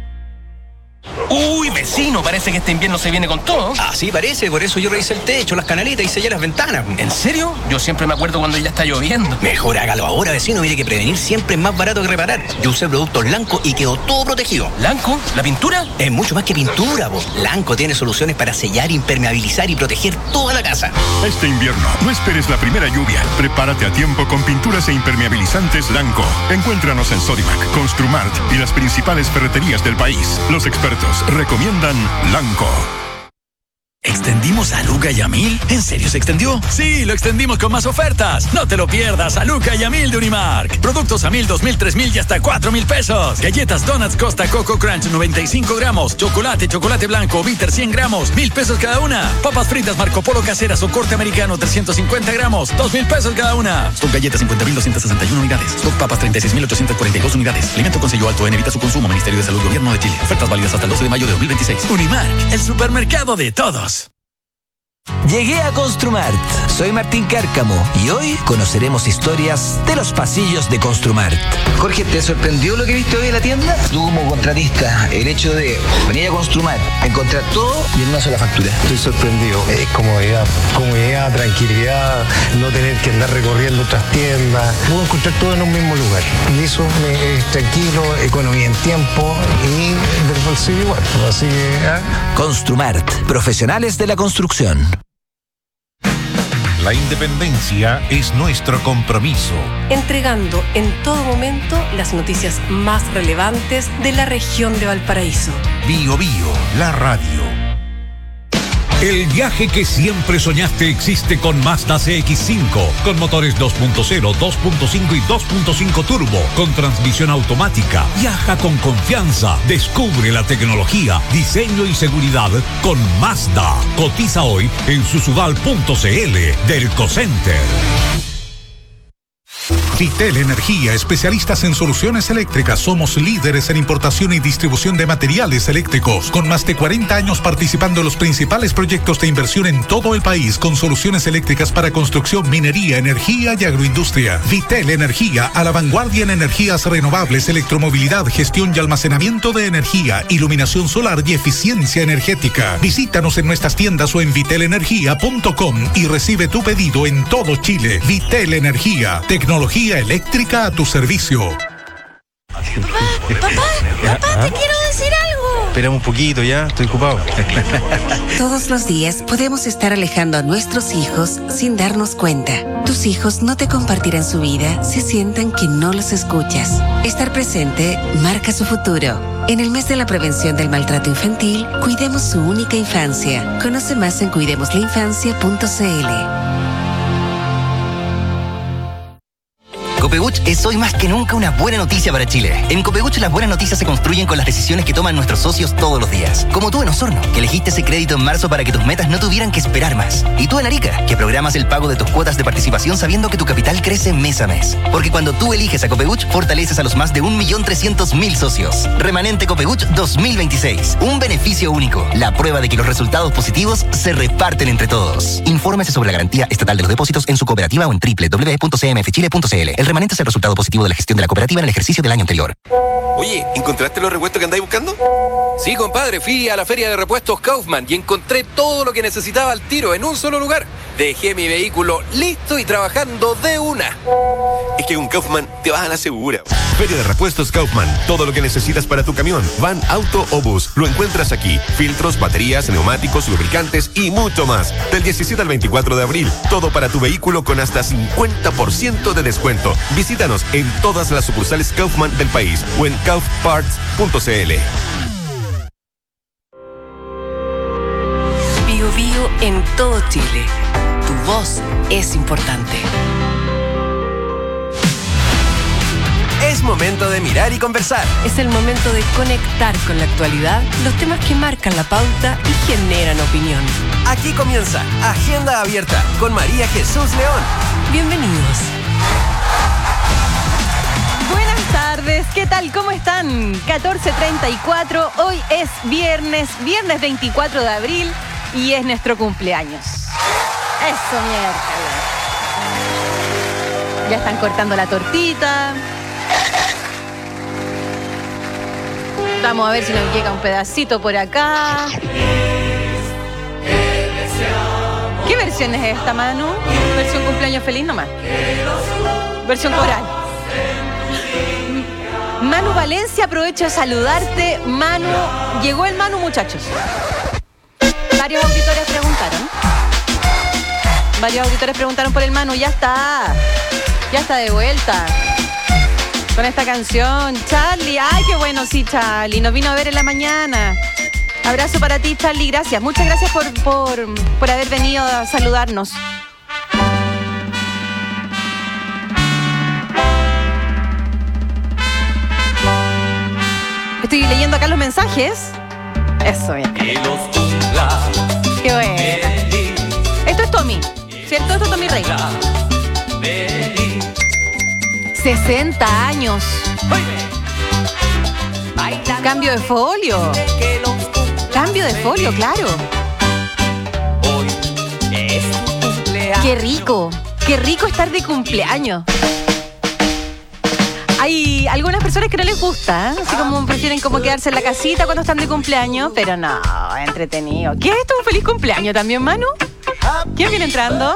Uy, vecino, parece que este invierno se viene con todo. Así parece, por eso yo revisé el techo, las canaletas y sellé las ventanas. ¿En serio? Yo siempre me acuerdo cuando ya está lloviendo. Mejor hágalo ahora, vecino, mire que prevenir siempre es más barato que reparar. Yo usé productos Lanco y quedó todo protegido. ¿Lanco? ¿La pintura? Es mucho más que pintura, vos. Lanco tiene soluciones para sellar, impermeabilizar y proteger toda la casa. Este invierno, no esperes la primera lluvia. Prepárate a tiempo con pinturas e impermeabilizantes Lanco. Encuéntranos en Sodimac, Construmart y las principales ferreterías del país. Los expertos recomiendan Lanco. ¿Extendimos a Luca y a 1000? ¿En serio se extendió? Sí, lo extendimos con más ofertas. No te lo pierdas, a Luca y a 1000 de Unimark. Productos a 1000, 2000, 3000 y hasta 4000 pesos. Galletas Donuts Costa Coco Crunch 95 gramos. Chocolate blanco Bitter 100 gramos. 1000 pesos cada una. Papas fritas Marco Polo caseras o corte americano 350 gramos. 2000 pesos cada una. Stock galletas 50.261 unidades. Stock papas 36.842 unidades. Alimento con sello alto en evita su consumo. Ministerio de Salud, Gobierno de Chile. Ofertas válidas hasta el 12 de mayo de 2026. Unimark, el supermercado de todos. Llegué a Construmart. Soy Martín Cárcamo y hoy conoceremos historias de los pasillos de Construmart. Jorge, ¿te sorprendió lo que viste hoy en la tienda? Tú como contratista, el hecho de venir a Construmart, encontrar todo y en una sola factura. Estoy sorprendido. Es comodidad, tranquilidad, no tener que andar recorriendo otras tiendas. Puedo encontrar todo en un mismo lugar. Y eso es tranquilo, economía en tiempo y del bolsillo igual. Así que... Construmart, profesionales de la construcción. La independencia es nuestro compromiso. Entregando en todo momento las noticias más relevantes de la región de Valparaíso. Biobío, la radio. El viaje que siempre soñaste existe con Mazda CX-5, con motores 2.0, 2.5 y 2.5 turbo, con transmisión automática. Viaja con confianza, descubre la tecnología, diseño y seguridad con Mazda. Cotiza hoy en susudal.cl del Cocenter. Vitel Energía, especialistas en soluciones eléctricas. Somos líderes en importación y distribución de materiales eléctricos, con más de 40 años participando en los principales proyectos de inversión en todo el país, con soluciones eléctricas para construcción, minería, energía y agroindustria. Vitel Energía, a la vanguardia en energías renovables, electromovilidad, gestión y almacenamiento de energía, iluminación solar y eficiencia energética. Visítanos en nuestras tiendas o en vitelenergia.com y recibe tu pedido en todo Chile. Vitel Energía, tecnología eléctrica a tu servicio. Papá, te quiero decir algo. Espérame un poquito ya, estoy ocupado. Todos los días podemos estar alejando a nuestros hijos sin darnos cuenta. Tus hijos no te compartirán su vida si sienten que no los escuchas. Estar presente marca su futuro. En el mes de la prevención del maltrato infantil, cuidemos su única infancia. Conoce más en cuidemoslainfancia.cl. Copebuch es hoy más que nunca una buena noticia para Chile. En Copebuch las buenas noticias se construyen con las decisiones que toman nuestros socios todos los días. Como tú en Osorno, que elegiste ese crédito en marzo para que tus metas no tuvieran que esperar más. Y tú en Arica, que programas el pago de tus cuotas de participación sabiendo que tu capital crece mes a mes. Porque cuando tú eliges a Copebuch, fortaleces a los más de 1.300.000 socios. Remanente Copebuch 2026. Un beneficio único. La prueba de que los resultados positivos se reparten entre todos. Infórmese sobre la garantía estatal de los depósitos en su cooperativa o en www.cmfchile.cl. El remanente es el resultado positivo de la gestión de la cooperativa en el ejercicio del año anterior. Oye, ¿encontraste los repuestos que andáis buscando? Sí, compadre, fui a la feria de repuestos Kaufman y encontré todo lo que necesitaba al tiro en un solo lugar. Dejé mi vehículo listo y trabajando de una. Es que con Kaufman te vas a la segura. Feria de Repuestos Kaufman. Todo lo que necesitas para tu camión, van, auto o bus, lo encuentras aquí. Filtros, baterías, neumáticos, lubricantes y mucho más. Del 17 al 24 de abril. Todo para tu vehículo con hasta 50% de descuento. Visítanos en todas las sucursales Kaufman del país o en kaufparts.cl. Bio Bio en todo Chile. Tu voz es importante. Es momento de mirar y conversar. Es el momento de conectar con la actualidad, los temas que marcan la pauta y generan opinión. Aquí comienza Agenda Abierta con María Jesús León. Bienvenidos. Buenas tardes, ¿qué tal? ¿Cómo están? 14:34, hoy es viernes 24 de abril y es nuestro cumpleaños. Eso, miércoles. Ya están cortando la tortita. Vamos a ver si nos llega un pedacito por acá. ¿Qué versión es esta, Manu? ¿Versión cumpleaños feliz nomás? Versión coral. Manu Valencia, aprovecho de saludarte. Manu, llegó el Manu, muchachos. Varios auditores preguntaron por el Manu. Ya está de vuelta con esta canción. Charlie, ay, qué bueno, sí, Charlie, nos vino a ver en la mañana. Abrazo para ti, Charlie, gracias. Muchas gracias por haber venido a saludarnos. Estoy leyendo acá los mensajes. Eso, bien. Qué bueno. Esto es Tommy, ¿cierto? Esto es Tommy Rey. 60 años. Cambio de folio. Cambio de folio, claro. Qué rico estar de cumpleaños. Hay algunas personas que no les gusta, así como prefieren como quedarse en la casita cuando están de cumpleaños, pero no, entretenido. ¿Qué es esto? ¿Un feliz cumpleaños también, Manu? ¿Quién viene entrando?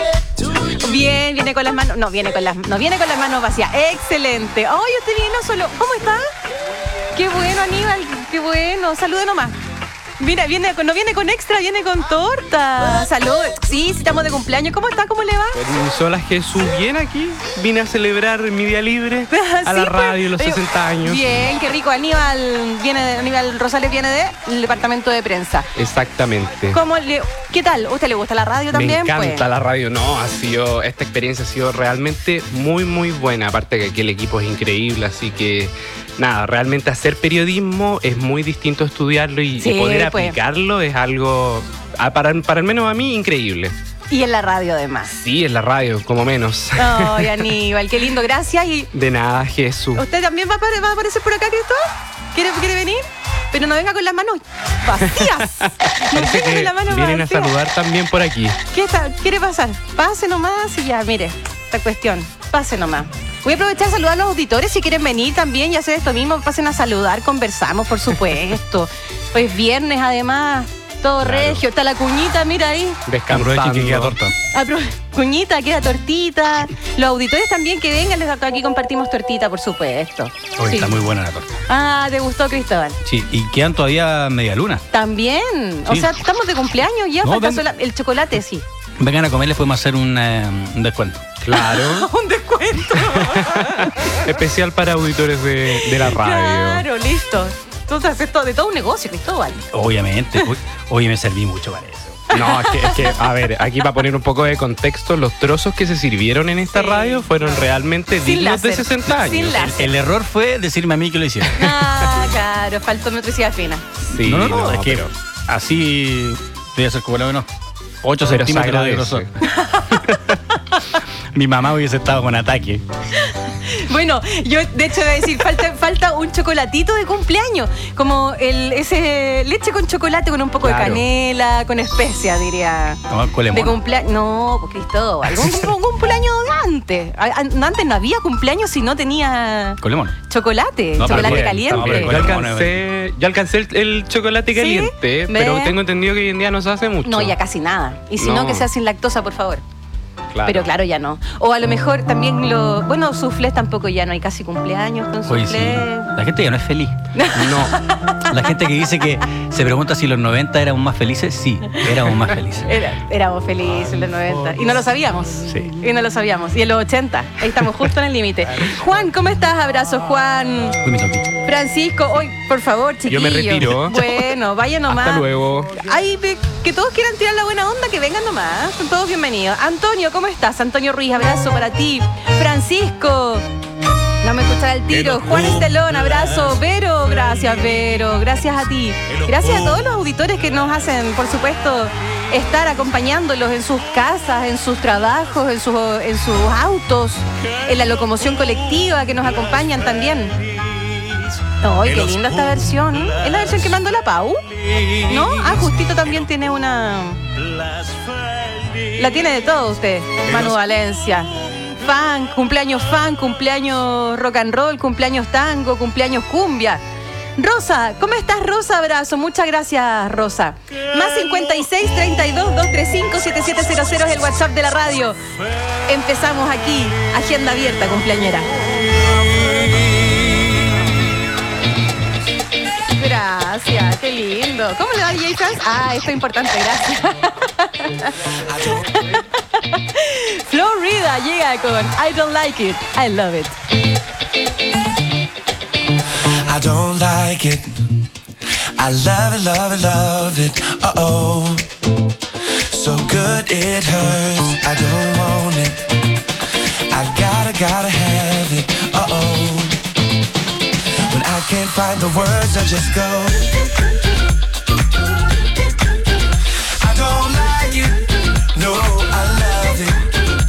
Bien, viene con las manos, no viene con las manos vacías. Excelente. Oh, yo estoy viendo solo. ¿Cómo está? Qué bueno, Aníbal, qué bueno. Salude nomás. Mira, no viene con extra, viene con torta. Salud. Sí, estamos de cumpleaños. ¿Cómo está? ¿Cómo le va? Hola, Jesús. Bien aquí. Vine a celebrar mi día libre a la radio, los 60 años. Bien, qué rico. Aníbal Rosales viene del departamento de prensa. Exactamente. ¿Qué tal? ¿A usted le gusta la radio también? Me encanta la radio. No, esta experiencia ha sido realmente muy, muy buena. Aparte que aquí el equipo es increíble, así que... Nada, realmente hacer periodismo es muy distinto a estudiarlo y poder aplicarlo es algo, para al menos a mí, increíble. Y en la radio además. Sí, en la radio, como menos. Ay, Aníbal, qué lindo, gracias. De nada, Jesús. ¿Usted también va a aparecer por acá, Cristóbal? ¿Quiere venir? Pero no venga con las manos vacías. No venga con las manos vienen vacías. A saludar también por aquí. ¿Qué está? ¿Quiere pasar? Pase nomás y ya, mire, esta cuestión. Pase nomás. Voy a aprovechar a saludar a los auditores si quieren venir también y hacer esto mismo. Pasen a saludar, conversamos, por supuesto. Hoy es viernes, además, todo regio. Está la cuñita, mira ahí. Descansando. Que queda torta. Cuñita, queda tortita. Los auditores también que vengan, aquí compartimos tortita, por supuesto. Hoy sí. Está muy buena la torta. Ah, ¿te gustó, Cristóbal? Sí, y quedan todavía media luna. También. Sí. O sea, estamos de cumpleaños ya, falta el chocolate, sí. Vengan a comer, les podemos hacer un descuento. Claro. Un descuento. Especial para auditores de la radio. Claro, listo. Tú haces de todo un negocio, Cristóbal. Obviamente. Hoy me serví mucho para eso. No, es que, a ver, aquí para poner un poco de contexto, los trozos que se sirvieron en esta radio fueron realmente dignos de 60 años. El error fue decirme a mí que lo hiciera. Ah, claro, faltó motricidad fina. Sí, no, es que así debe ser como lo menos 8 centímetros de grosor. Mi mamá hubiese estado con ataque. Bueno, yo de hecho voy a decir, falta un chocolatito de cumpleaños, como ese leche con chocolate con un poco de canela, con especia, diría. No, colemón. De cumpleaños. No, pues Cristóbal, un cumpleaños antes. Antes no había cumpleaños si no tenía colemón. Chocolate, no, chocolate caliente. Yo alcancé el chocolate caliente, pero tengo entendido que hoy en día no se hace mucho. No, ya casi nada. Y si no, que sea sin lactosa, por favor. Claro. Pero claro, ya no. O a lo mejor también bueno, soufflés tampoco ya no hay casi cumpleaños con soufflés. Sí. La gente ya no es feliz. No. La gente que dice que se pregunta si los 90 éramos más felices, sí, éramos más felices. Éramos felices en los 90. Y no lo sabíamos. Sí. Y no lo sabíamos. Y en los 80. Ahí estamos justo en el límite. Juan, ¿cómo estás? Abrazo, Juan. Francisco, hoy, por favor, chiquillos. Yo me retiro. Bueno, vaya nomás. Hasta luego. Ay, que todos quieran tirar la buena onda, que vengan nomás. Son todos bienvenidos. Antonio, ¿cómo estás? Antonio Ruiz, abrazo para ti. Francisco, no me escuchará el tiro. Juan Estelón, abrazo. Vero, gracias, Vero. Gracias a ti. Gracias a todos los auditores que nos hacen, por supuesto, estar acompañándolos en sus casas, en sus trabajos, en sus autos, en la locomoción colectiva, que nos acompañan también. ¡Ay, qué linda esta versión! ¿Es la versión que mandó la Pau? ¿No? Ah, justito también tiene una... La tiene de todo usted, Manu Valencia. Cumpleaños rock and roll, cumpleaños tango, cumpleaños cumbia. Rosa, ¿cómo estás, Rosa? Abrazo, muchas gracias, Rosa. Más 56 32 235 7700 es el WhatsApp de la radio. Empezamos aquí, agenda abierta, cumpleañera. Gracias, qué lindo. ¿Cómo le va, DJ Franz? Ah, esto es importante, gracias. Florida llega con I Don't Like It, I Love It. I don't like it. I love it, love it, love it. Uh-oh. So good it hurts. I don't want it. I gotta have it. Uh-oh. When I can't find the words, I just go. I don't like it. No, I love it.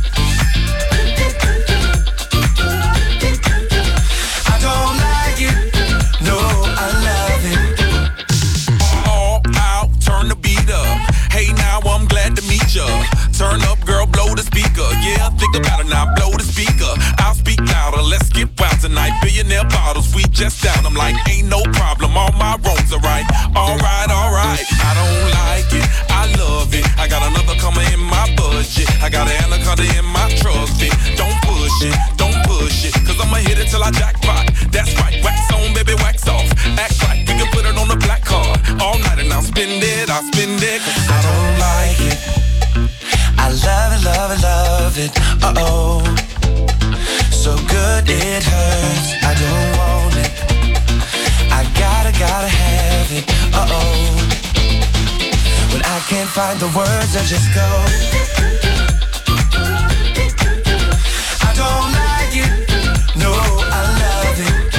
I don't like it. No, I love it. All out, turn the beat up. Hey, now I'm glad to meet ya. Turn up, girl, blow the speaker. Yeah, think about it now, blow the speaker. I'll speak louder, let's get wild tonight. Billionaire bottles, we just down. I'm like, ain't no problem, all my wrongs are right. Alright, alright, I don't like it, I love it. I got another coming in my budget. I got an anaconda in my trusty. Don't push it, cause I'ma hit it till I jackpot. That's right, wax on, baby, wax off. Act like we can put it on the black card. All night and I'll spend it, cause I don't like it. I love it, love it, love it. Uh-oh. So good it hurts. I don't want it. I gotta have it. Uh-oh. When I can't find the words, I just go. I don't like it. No, I love it.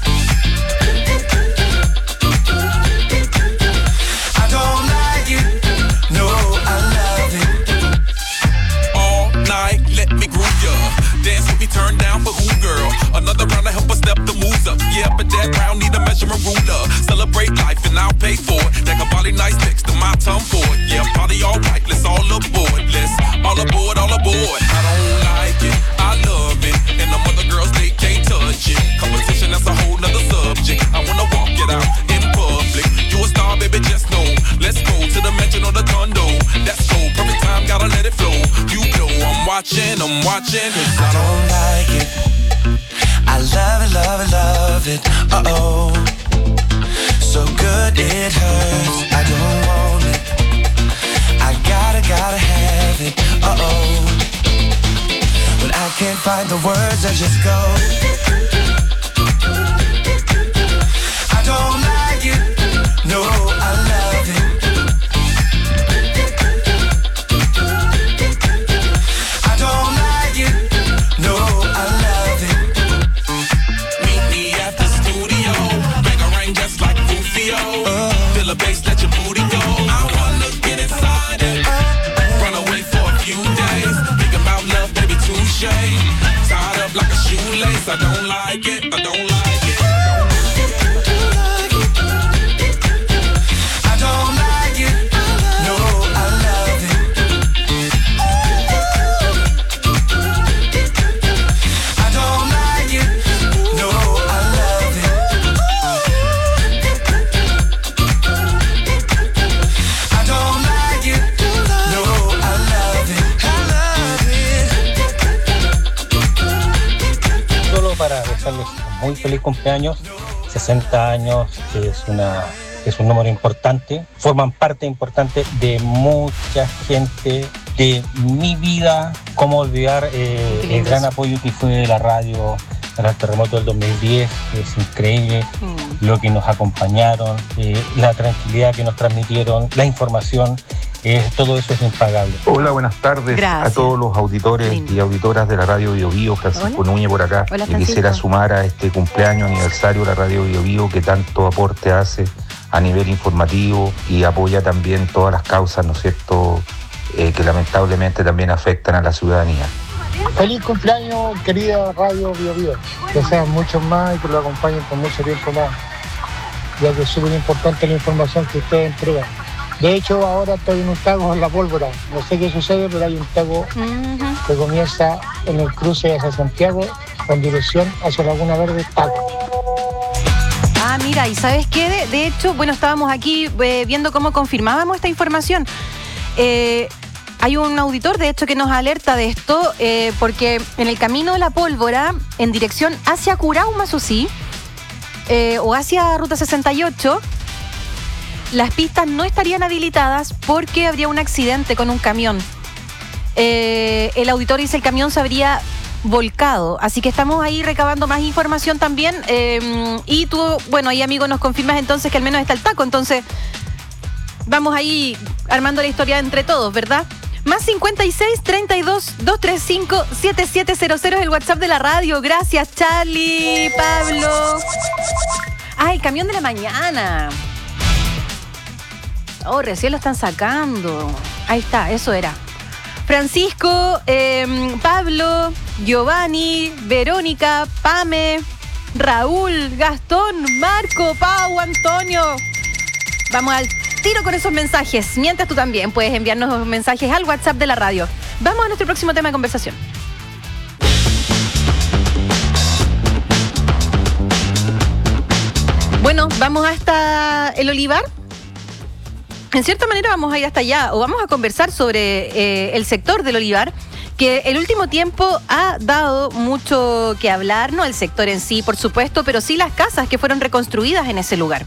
I don't like it. No, I love it. all night, let me groove ya. Dance with me, turn down for who, girl? Another round to help us step the moves up. Yeah, but that round need a measurement ruler. Celebrate life and I'll pay for it. That body nice next to my tongue for it. Yeah, party all right, let's all aboard. Let's all aboard, all aboard. I don't like it, I love it. And the other girls, they can't touch it. Competition, that's a whole nother subject. I wanna walk it out in public. You a star, baby, just know. Let's go to the mansion or the condo. That's so perfect time, gotta let it flow. You know I'm watching, cause I don't like it. I love it, love it, love it. Uh-oh. So good it hurts. I don't want it. I gotta have it. Uh-oh. When I can't find the words, I just go. I don't like it. No, I love it. I don't like it. No, I love it. meet me at the studio. Bangarang just like Rufio. Feel the bass, let your booty go. I wanna get inside it. Run away for a few days. Think about love, baby, touche. Tied up like a shoelace. Yes, I don't like it, I don't like it. I don't like it, no, I love it. I don't like it, no, I love it. I don't like it, no, I love it. I love it. Solo para desearles un muy feliz cumpleaños, 60 años, es un número importante, forman parte importante de mucha gente, de mi vida. Cómo olvidar el gran apoyo que fue de la radio para el terremoto del 2010, es increíble lo que nos acompañaron, la tranquilidad que nos transmitieron, la información. Todo eso es impagable. Hola, buenas tardes. Gracias. A todos los auditores y auditoras de la Radio Bio Bio. Francisco Núñez por acá. Hola, y Francisco. quisiera sumar a este cumpleaños aniversario de la Radio Bio Bio, que tanto aporte hace a nivel informativo y apoya también todas las causas, ¿no es cierto?, que lamentablemente también afectan a la ciudadanía. Feliz cumpleaños, querida Radio Bio Bio. Que sean muchos más y que lo acompañen por mucho tiempo más, ya que es súper importante la información que ustedes entregan. De hecho, ahora estoy en un tago en La Pólvora. No sé qué sucede, pero hay un tago que comienza en el cruce hacia Santiago con dirección hacia Laguna Verde, Taco. Ah, mira, ¿y sabes qué? De hecho, bueno, estábamos aquí viendo cómo confirmábamos esta información. Hay un auditor, de hecho, que nos alerta de esto, porque en el camino de La Pólvora, en dirección hacia Curau-Mazucí, o hacia Ruta 68, las pistas no estarían habilitadas porque habría un accidente con un camión. El auditor dice el camión se habría volcado, así que estamos ahí recabando más información también, y tú, bueno, ahí amigo nos confirmas entonces que al menos está el taco, entonces vamos ahí armando la historia entre todos, ¿verdad? Más 56 32 235 7700 es el WhatsApp de la radio. Gracias, Charlie, Pablo. Ah, el camión de la mañana. Oh, recién lo están sacando. Ahí está, eso era. Francisco, Pablo, Giovanni, Verónica, Pame, Raúl, Gastón, Marco, Pau, Antonio. Vamos al tiro con esos mensajes. Mientras tú también puedes enviarnos mensajes al WhatsApp de la radio. Vamos a nuestro próximo tema de conversación. Bueno, vamos hasta el Olivar. En cierta manera vamos a ir hasta allá, o vamos a conversar sobre el sector del Olivar, que el último tiempo ha dado mucho que hablar, no el sector en sí, por supuesto, pero sí las casas que fueron reconstruidas en ese lugar.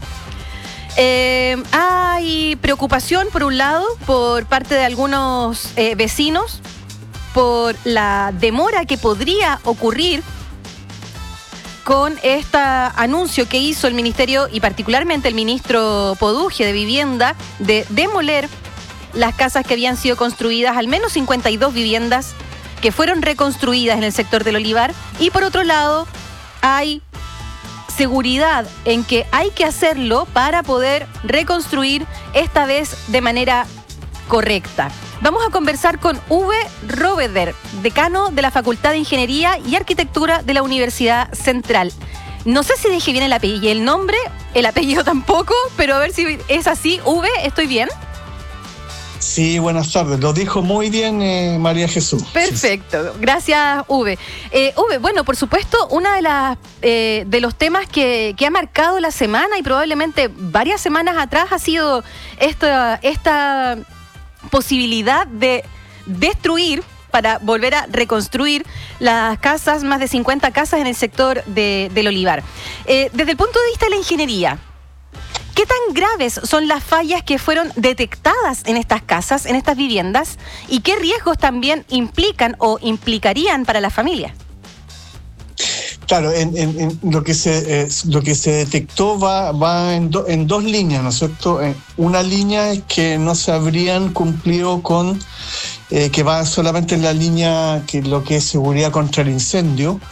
Hay preocupación, por un lado, por parte de algunos vecinos, por la demora que podría ocurrir con este anuncio que hizo el ministerio y particularmente el ministro Poduje de Vivienda de demoler las casas que habían sido construidas, al menos 52 viviendas que fueron reconstruidas en el sector del Olivar. Y por otro lado, hay seguridad en que hay que hacerlo para poder reconstruir, esta vez de manera correcta. Vamos a conversar con Uwe Robeder, decano de la Facultad de Ingeniería y Arquitectura de la Universidad Central. No sé si dije bien el nombre, el apellido tampoco, pero a ver si es así. Uwe, ¿estoy bien? Sí, buenas tardes. Lo dijo muy bien María Jesús. Perfecto. Gracias, Uwe. Uwe, bueno, por supuesto, una de los temas que ha marcado la semana y probablemente varias semanas atrás ha sido esta posibilidad de destruir para volver a reconstruir las casas, más de 50 casas en el sector del Olivar. Desde el punto de vista de la ingeniería, ¿qué tan graves son las fallas que fueron detectadas en estas casas, en estas viviendas? ¿Y qué riesgos también implican o implicarían para la familia? Claro, en lo que se detectó va en dos líneas, ¿no es cierto? Una línea es que no se habrían cumplido con, que va solamente en la línea que lo que es seguridad contra el incendio,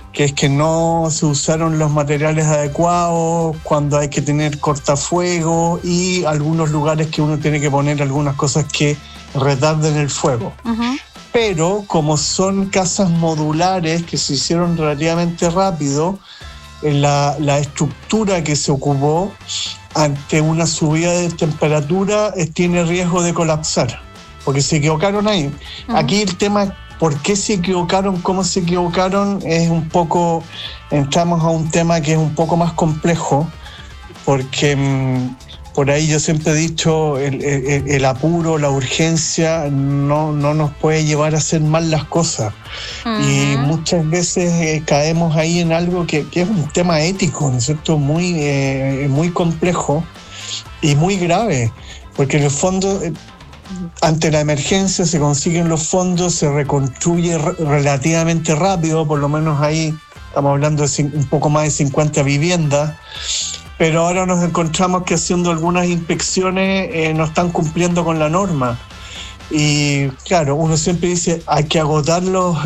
que es que no se usaron los materiales adecuados, cuando hay que tener cortafuego y algunos lugares que uno tiene que poner algunas cosas que retarden el fuego. Pero como son casas modulares que se hicieron relativamente rápido, la estructura que se ocupó ante una subida de temperatura tiene riesgo de colapsar, porque se equivocaron ahí. Aquí el tema es por qué se equivocaron, cómo se equivocaron, es un poco, entramos a un tema que es un poco más complejo, porque por ahí yo siempre he dicho, el apuro, la urgencia no nos puede llevar a hacer mal las cosas. Y muchas veces caemos ahí en algo que es un tema ético, ¿no es cierto? Muy complejo y muy grave, porque en el fondo, ante la emergencia se consiguen los fondos, se reconstruye relativamente rápido, por lo menos ahí estamos hablando de un poco más de 50 viviendas, pero ahora nos encontramos que haciendo algunas inspecciones no están cumpliendo con la norma. Y claro, uno siempre dice, hay que agotar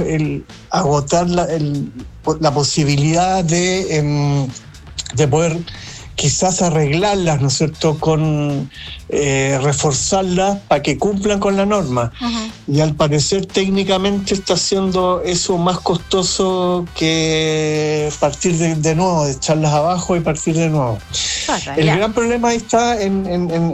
la posibilidad de poder quizás arreglarlas, ¿no es cierto?, con reforzarlas para que cumplan con la norma. Y al parecer técnicamente está haciendo eso más costoso que partir de nuevo, de echarlas abajo y partir de nuevo. El gran problema ahí está en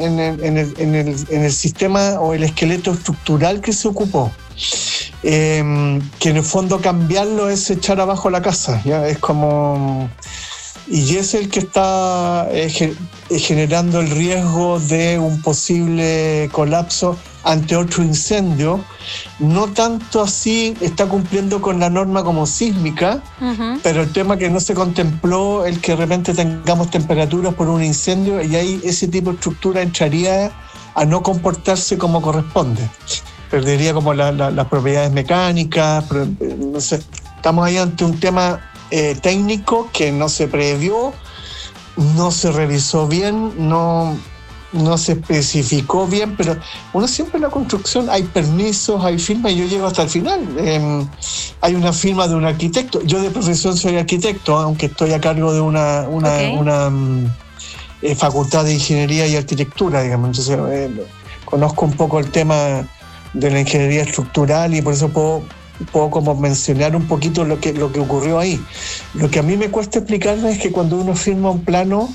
el sistema o el esqueleto estructural que se ocupó. Que en el fondo cambiarlo es echar abajo la casa, ¿ya? Es como... Y es el que está generando el riesgo de un posible colapso ante otro incendio. No tanto así está cumpliendo con la norma como sísmica, pero el tema que no se contempló, el que de repente tengamos temperaturas por un incendio, y ahí ese tipo de estructura entraría a no comportarse como corresponde. Perdería como las propiedades mecánicas, no sé. Estamos ahí ante un tema técnico que no se previó, no se revisó bien, no se especificó bien, pero uno siempre en la construcción hay permisos, hay firmas, y yo llego hasta el final. Hay una firma de un arquitecto. Yo de profesión soy arquitecto, aunque estoy a cargo de una facultad de ingeniería y arquitectura, digamos. Entonces conozco un poco el tema de la ingeniería estructural y por eso puedo como mencionar un poquito lo que ocurrió ahí. Lo que a mí me cuesta explicarme es que cuando uno firma un plano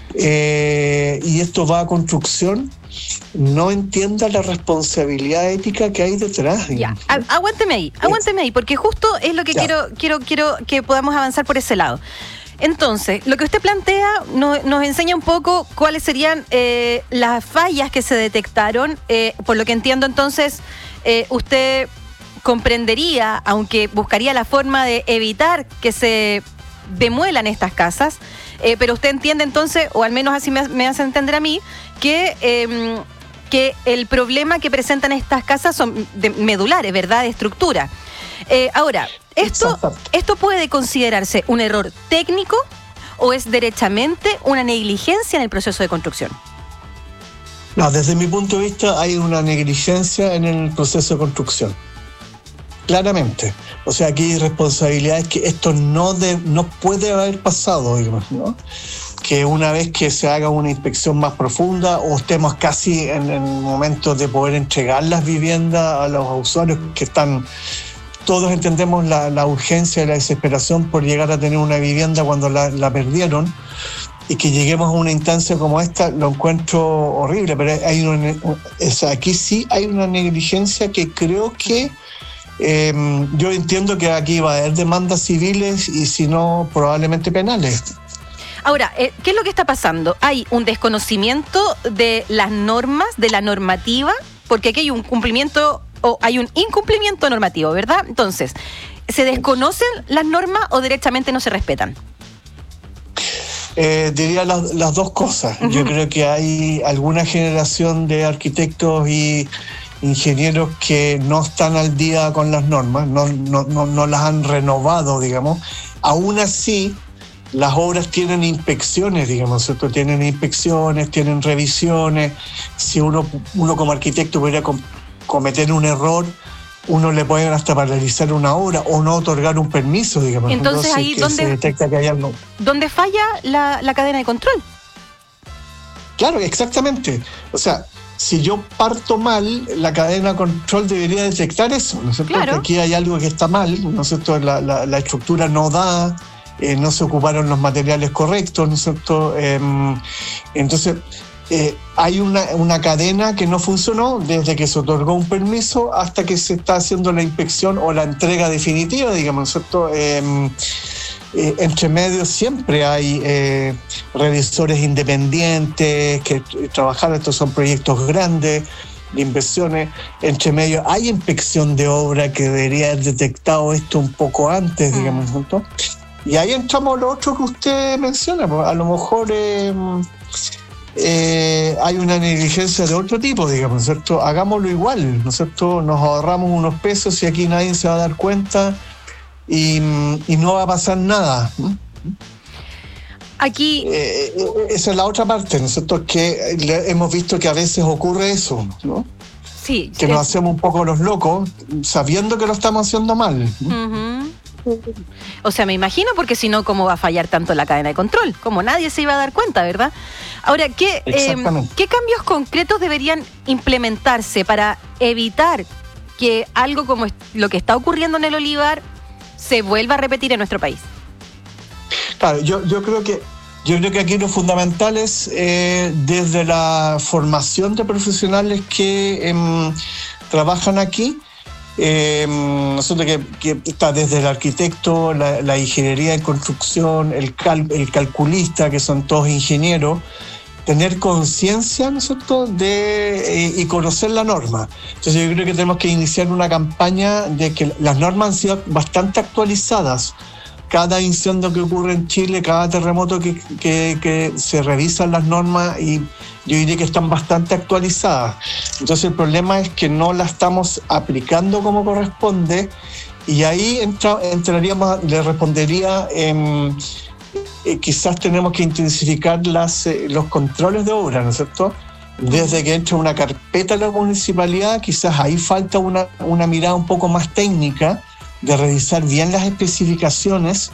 y esto va a construcción, no entienda la responsabilidad ética que hay detrás. Ya, aguánteme ahí, porque justo es lo que quiero que podamos avanzar por ese lado. Entonces, lo que usted plantea nos enseña un poco cuáles serían las fallas que se detectaron. Por lo que entiendo, entonces, usted comprendería, aunque buscaría la forma de evitar que se demuelan estas casas, pero usted entiende entonces, o al menos así me hace entender a mí, que el problema que presentan estas casas son medulares, ¿verdad?, de estructura. Ahora, ¿esto puede considerarse un error técnico o es derechamente una negligencia en el proceso de construcción? No, desde mi punto de vista hay una negligencia en el proceso de construcción. Claramente. O sea, aquí hay responsabilidades que esto no puede haber pasado, digamos, ¿no? Que una vez que se haga una inspección más profunda o estemos casi en momentos de poder entregar las viviendas a los usuarios que están... Todos entendemos la urgencia y la desesperación por llegar a tener una vivienda cuando la perdieron, y que lleguemos a una instancia como esta lo encuentro horrible, pero aquí sí hay una negligencia que creo que yo entiendo que aquí va a haber demandas civiles y si no, probablemente penales. Ahora, ¿qué es lo que está pasando? Hay un desconocimiento de las normas, de la normativa, porque aquí hay un cumplimiento o hay un incumplimiento normativo, ¿verdad? Entonces, ¿se desconocen las normas o derechamente no se respetan? Diría las dos cosas. Yo creo que hay alguna generación de arquitectos y ingenieros que no están al día con las normas, no las han renovado, digamos. Aún así, las obras tienen inspecciones, digamos, ¿cierto? Tienen inspecciones, tienen revisiones. Si uno como arquitecto pudiera cometer un error, uno le pueden hasta paralizar una obra o no otorgar un permiso, digamos. Entonces ahí se detecta que hay algo. ¿Dónde falla la cadena de control? Claro, exactamente. O sea, si yo parto mal, la cadena de control debería detectar eso, ¿no es cierto? Claro. Que aquí hay algo que está mal, ¿no es cierto? La estructura no da, no se ocuparon los materiales correctos, ¿no es cierto? Entonces, hay una cadena que no funcionó desde que se otorgó un permiso hasta que se está haciendo la inspección o la entrega definitiva, digamos, ¿no es cierto? Entre medios siempre hay revisores independientes que trabajan, estos son proyectos grandes de inversiones. Entre medios hay inspección de obra que debería haber detectado esto un poco antes, digamos, ¿no? Y ahí entramos lo otro que usted menciona, pues, a lo mejor hay una negligencia de otro tipo, digamos, ¿no es cierto? Hagámoslo igual, ¿no es cierto? Nos ahorramos unos pesos y aquí nadie se va a dar cuenta. Y no va a pasar nada. Aquí esa es la otra parte, ¿no es cierto? Que hemos visto que a veces ocurre eso, ¿no? Sí. Que nos hacemos un poco los locos sabiendo que lo estamos haciendo mal. O sea, me imagino, porque si no, ¿cómo va a fallar tanto la cadena de control? Como nadie se iba a dar cuenta, ¿verdad? Ahora, ¿qué cambios concretos deberían implementarse para evitar que algo como lo que está ocurriendo en el olivar se vuelva a repetir en nuestro país? Claro, yo creo que aquí lo fundamental es desde la formación de profesionales que trabajan aquí. Nosotros que está desde el arquitecto, la ingeniería en construcción, el calculista, que son todos ingenieros, tener conciencia, ¿no es cierto?, y conocer la norma. Entonces yo creo que tenemos que iniciar una campaña de que las normas han sido bastante actualizadas. Cada incendio que ocurre en Chile, cada terremoto que se revisan las normas, y yo diría que están bastante actualizadas. Entonces el problema es que no la estamos aplicando como corresponde, y ahí le respondería quizás tenemos que intensificar los controles de obra, ¿no es cierto? Desde que entra una carpeta a la municipalidad, quizás ahí falta una mirada un poco más técnica de revisar bien las especificaciones.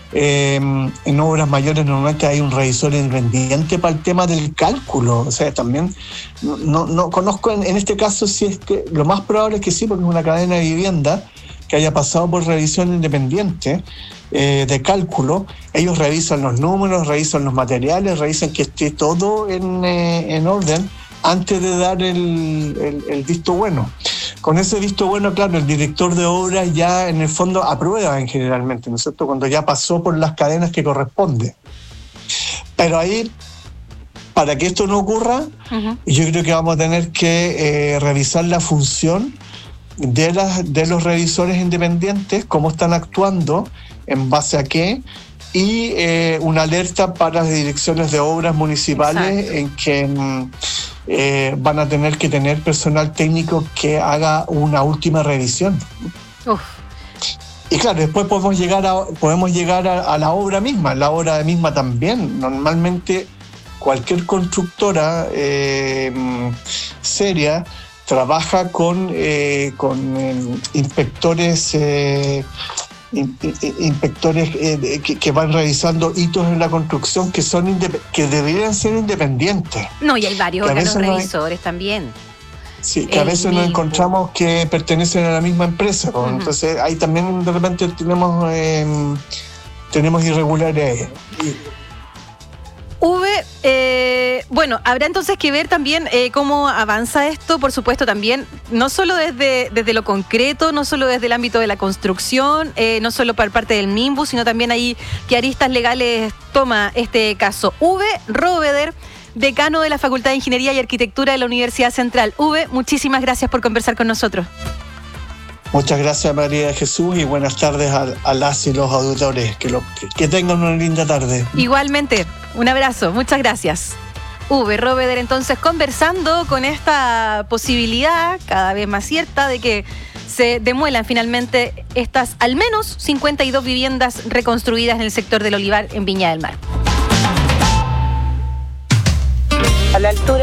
En obras mayores normalmente hay un revisor independiente para el tema del cálculo. O sea, también no conozco en este caso si es que lo más probable es que sí, porque es una cadena de vivienda que haya pasado por revisión independiente de cálculo. Ellos revisan los números, revisan los materiales, revisan que esté todo en orden antes de dar el visto bueno. Con ese visto bueno, claro, el director de obra ya en el fondo aprueba generalmente, ¿no es cierto?, cuando ya pasó por las cadenas que corresponde. Pero ahí, para que esto no ocurra, yo creo que vamos a tener que revisar la función de los revisores independientes, cómo están actuando, en base a qué, y una alerta para las direcciones de obras municipales. Exacto. En que van a tener que tener personal técnico que haga una última revisión. Y claro, después podemos llegar a la obra misma. La obra misma también. Normalmente cualquier constructora seria trabaja con inspectores que van revisando hitos en la construcción que deberían ser independientes. No, y hay varios órganos revisores también. Sí, que a veces nos encontramos que pertenecen a la misma empresa. Entonces ahí también de repente tenemos irregularidades. Bueno, habrá entonces que ver también cómo avanza esto, por supuesto, también, no solo desde lo concreto, no solo desde el ámbito de la construcción, no solo por parte del MIMBU, sino también ahí qué aristas legales toma este caso. Uwe Robeder, decano de la Facultad de Ingeniería y Arquitectura de la Universidad Central. Uwe, muchísimas gracias por conversar con nosotros. Muchas gracias, María de Jesús, y buenas tardes a las y los auditores. Que tengan una linda tarde. Igualmente, un abrazo, muchas gracias. Uwe Robeder, entonces, conversando con esta posibilidad cada vez más cierta de que se demuelan finalmente estas al menos 52 viviendas reconstruidas en el sector del Olivar en Viña del Mar. A la altura del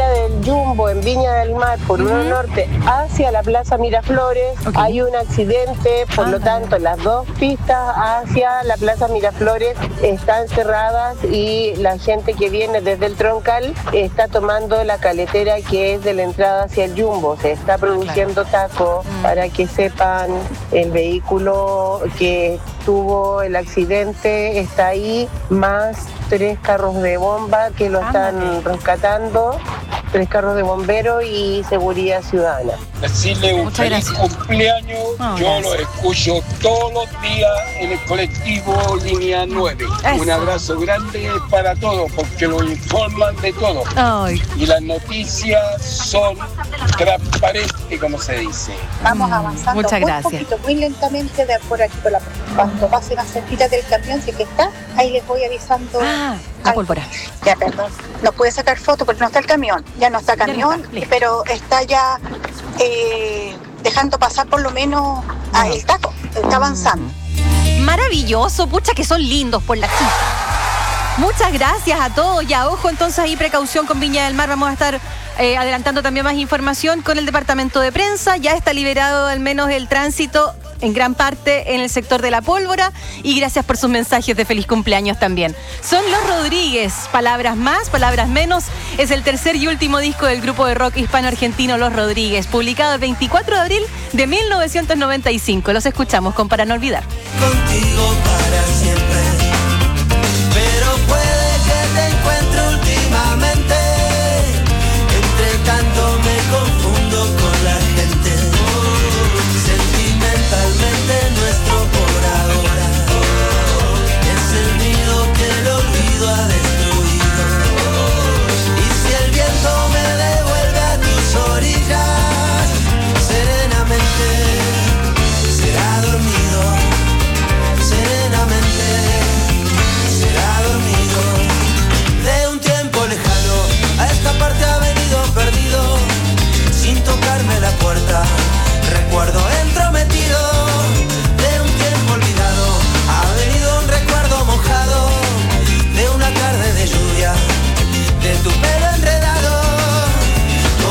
Jumbo en Viña del Mar por 1 Norte hacia la Plaza Miraflores, hay un accidente, por lo tanto las dos pistas hacia la Plaza Miraflores están cerradas y la gente que viene desde el Troncal está tomando la caletera que es de la entrada hacia el Jumbo. Se está produciendo taco, para que sepan, el vehículo que tuvo el accidente está ahí, más 3 carros de bomba que lo están rescatando, 3 carros de bomberos y seguridad ciudadana. Decirle un feliz cumpleaños, yo lo escucho todos los días en el colectivo Línea 9. Un abrazo grande para todos, porque lo informan de todo. Y las noticias son transparentes, como se dice. Vamos avanzando Muchas gracias. poquito, muy lentamente de por aquí por la. Cuando pase más cerquita del camión, si que está, ahí les voy avisando. La pólvora. Ya, perdón. No puede sacar foto porque no está el camión. Ya no está camión, pero está ya dejando pasar por lo menos el taco. Está avanzando. Maravilloso, pucha que son lindos por la chica. Muchas gracias a todos. Ya, ojo, entonces ahí precaución con Viña del Mar. Vamos a estar adelantando también más información con el departamento de prensa. Ya está liberado al menos el tránsito en gran parte en el sector de la Pólvora, y gracias por sus mensajes de feliz cumpleaños también. Son Los Rodríguez, palabras más, palabras menos, es el tercer y último disco del grupo de rock hispano-argentino Los Rodríguez, publicado el 24 de abril de 1995. Los escuchamos con Para No Olvidar. Contigo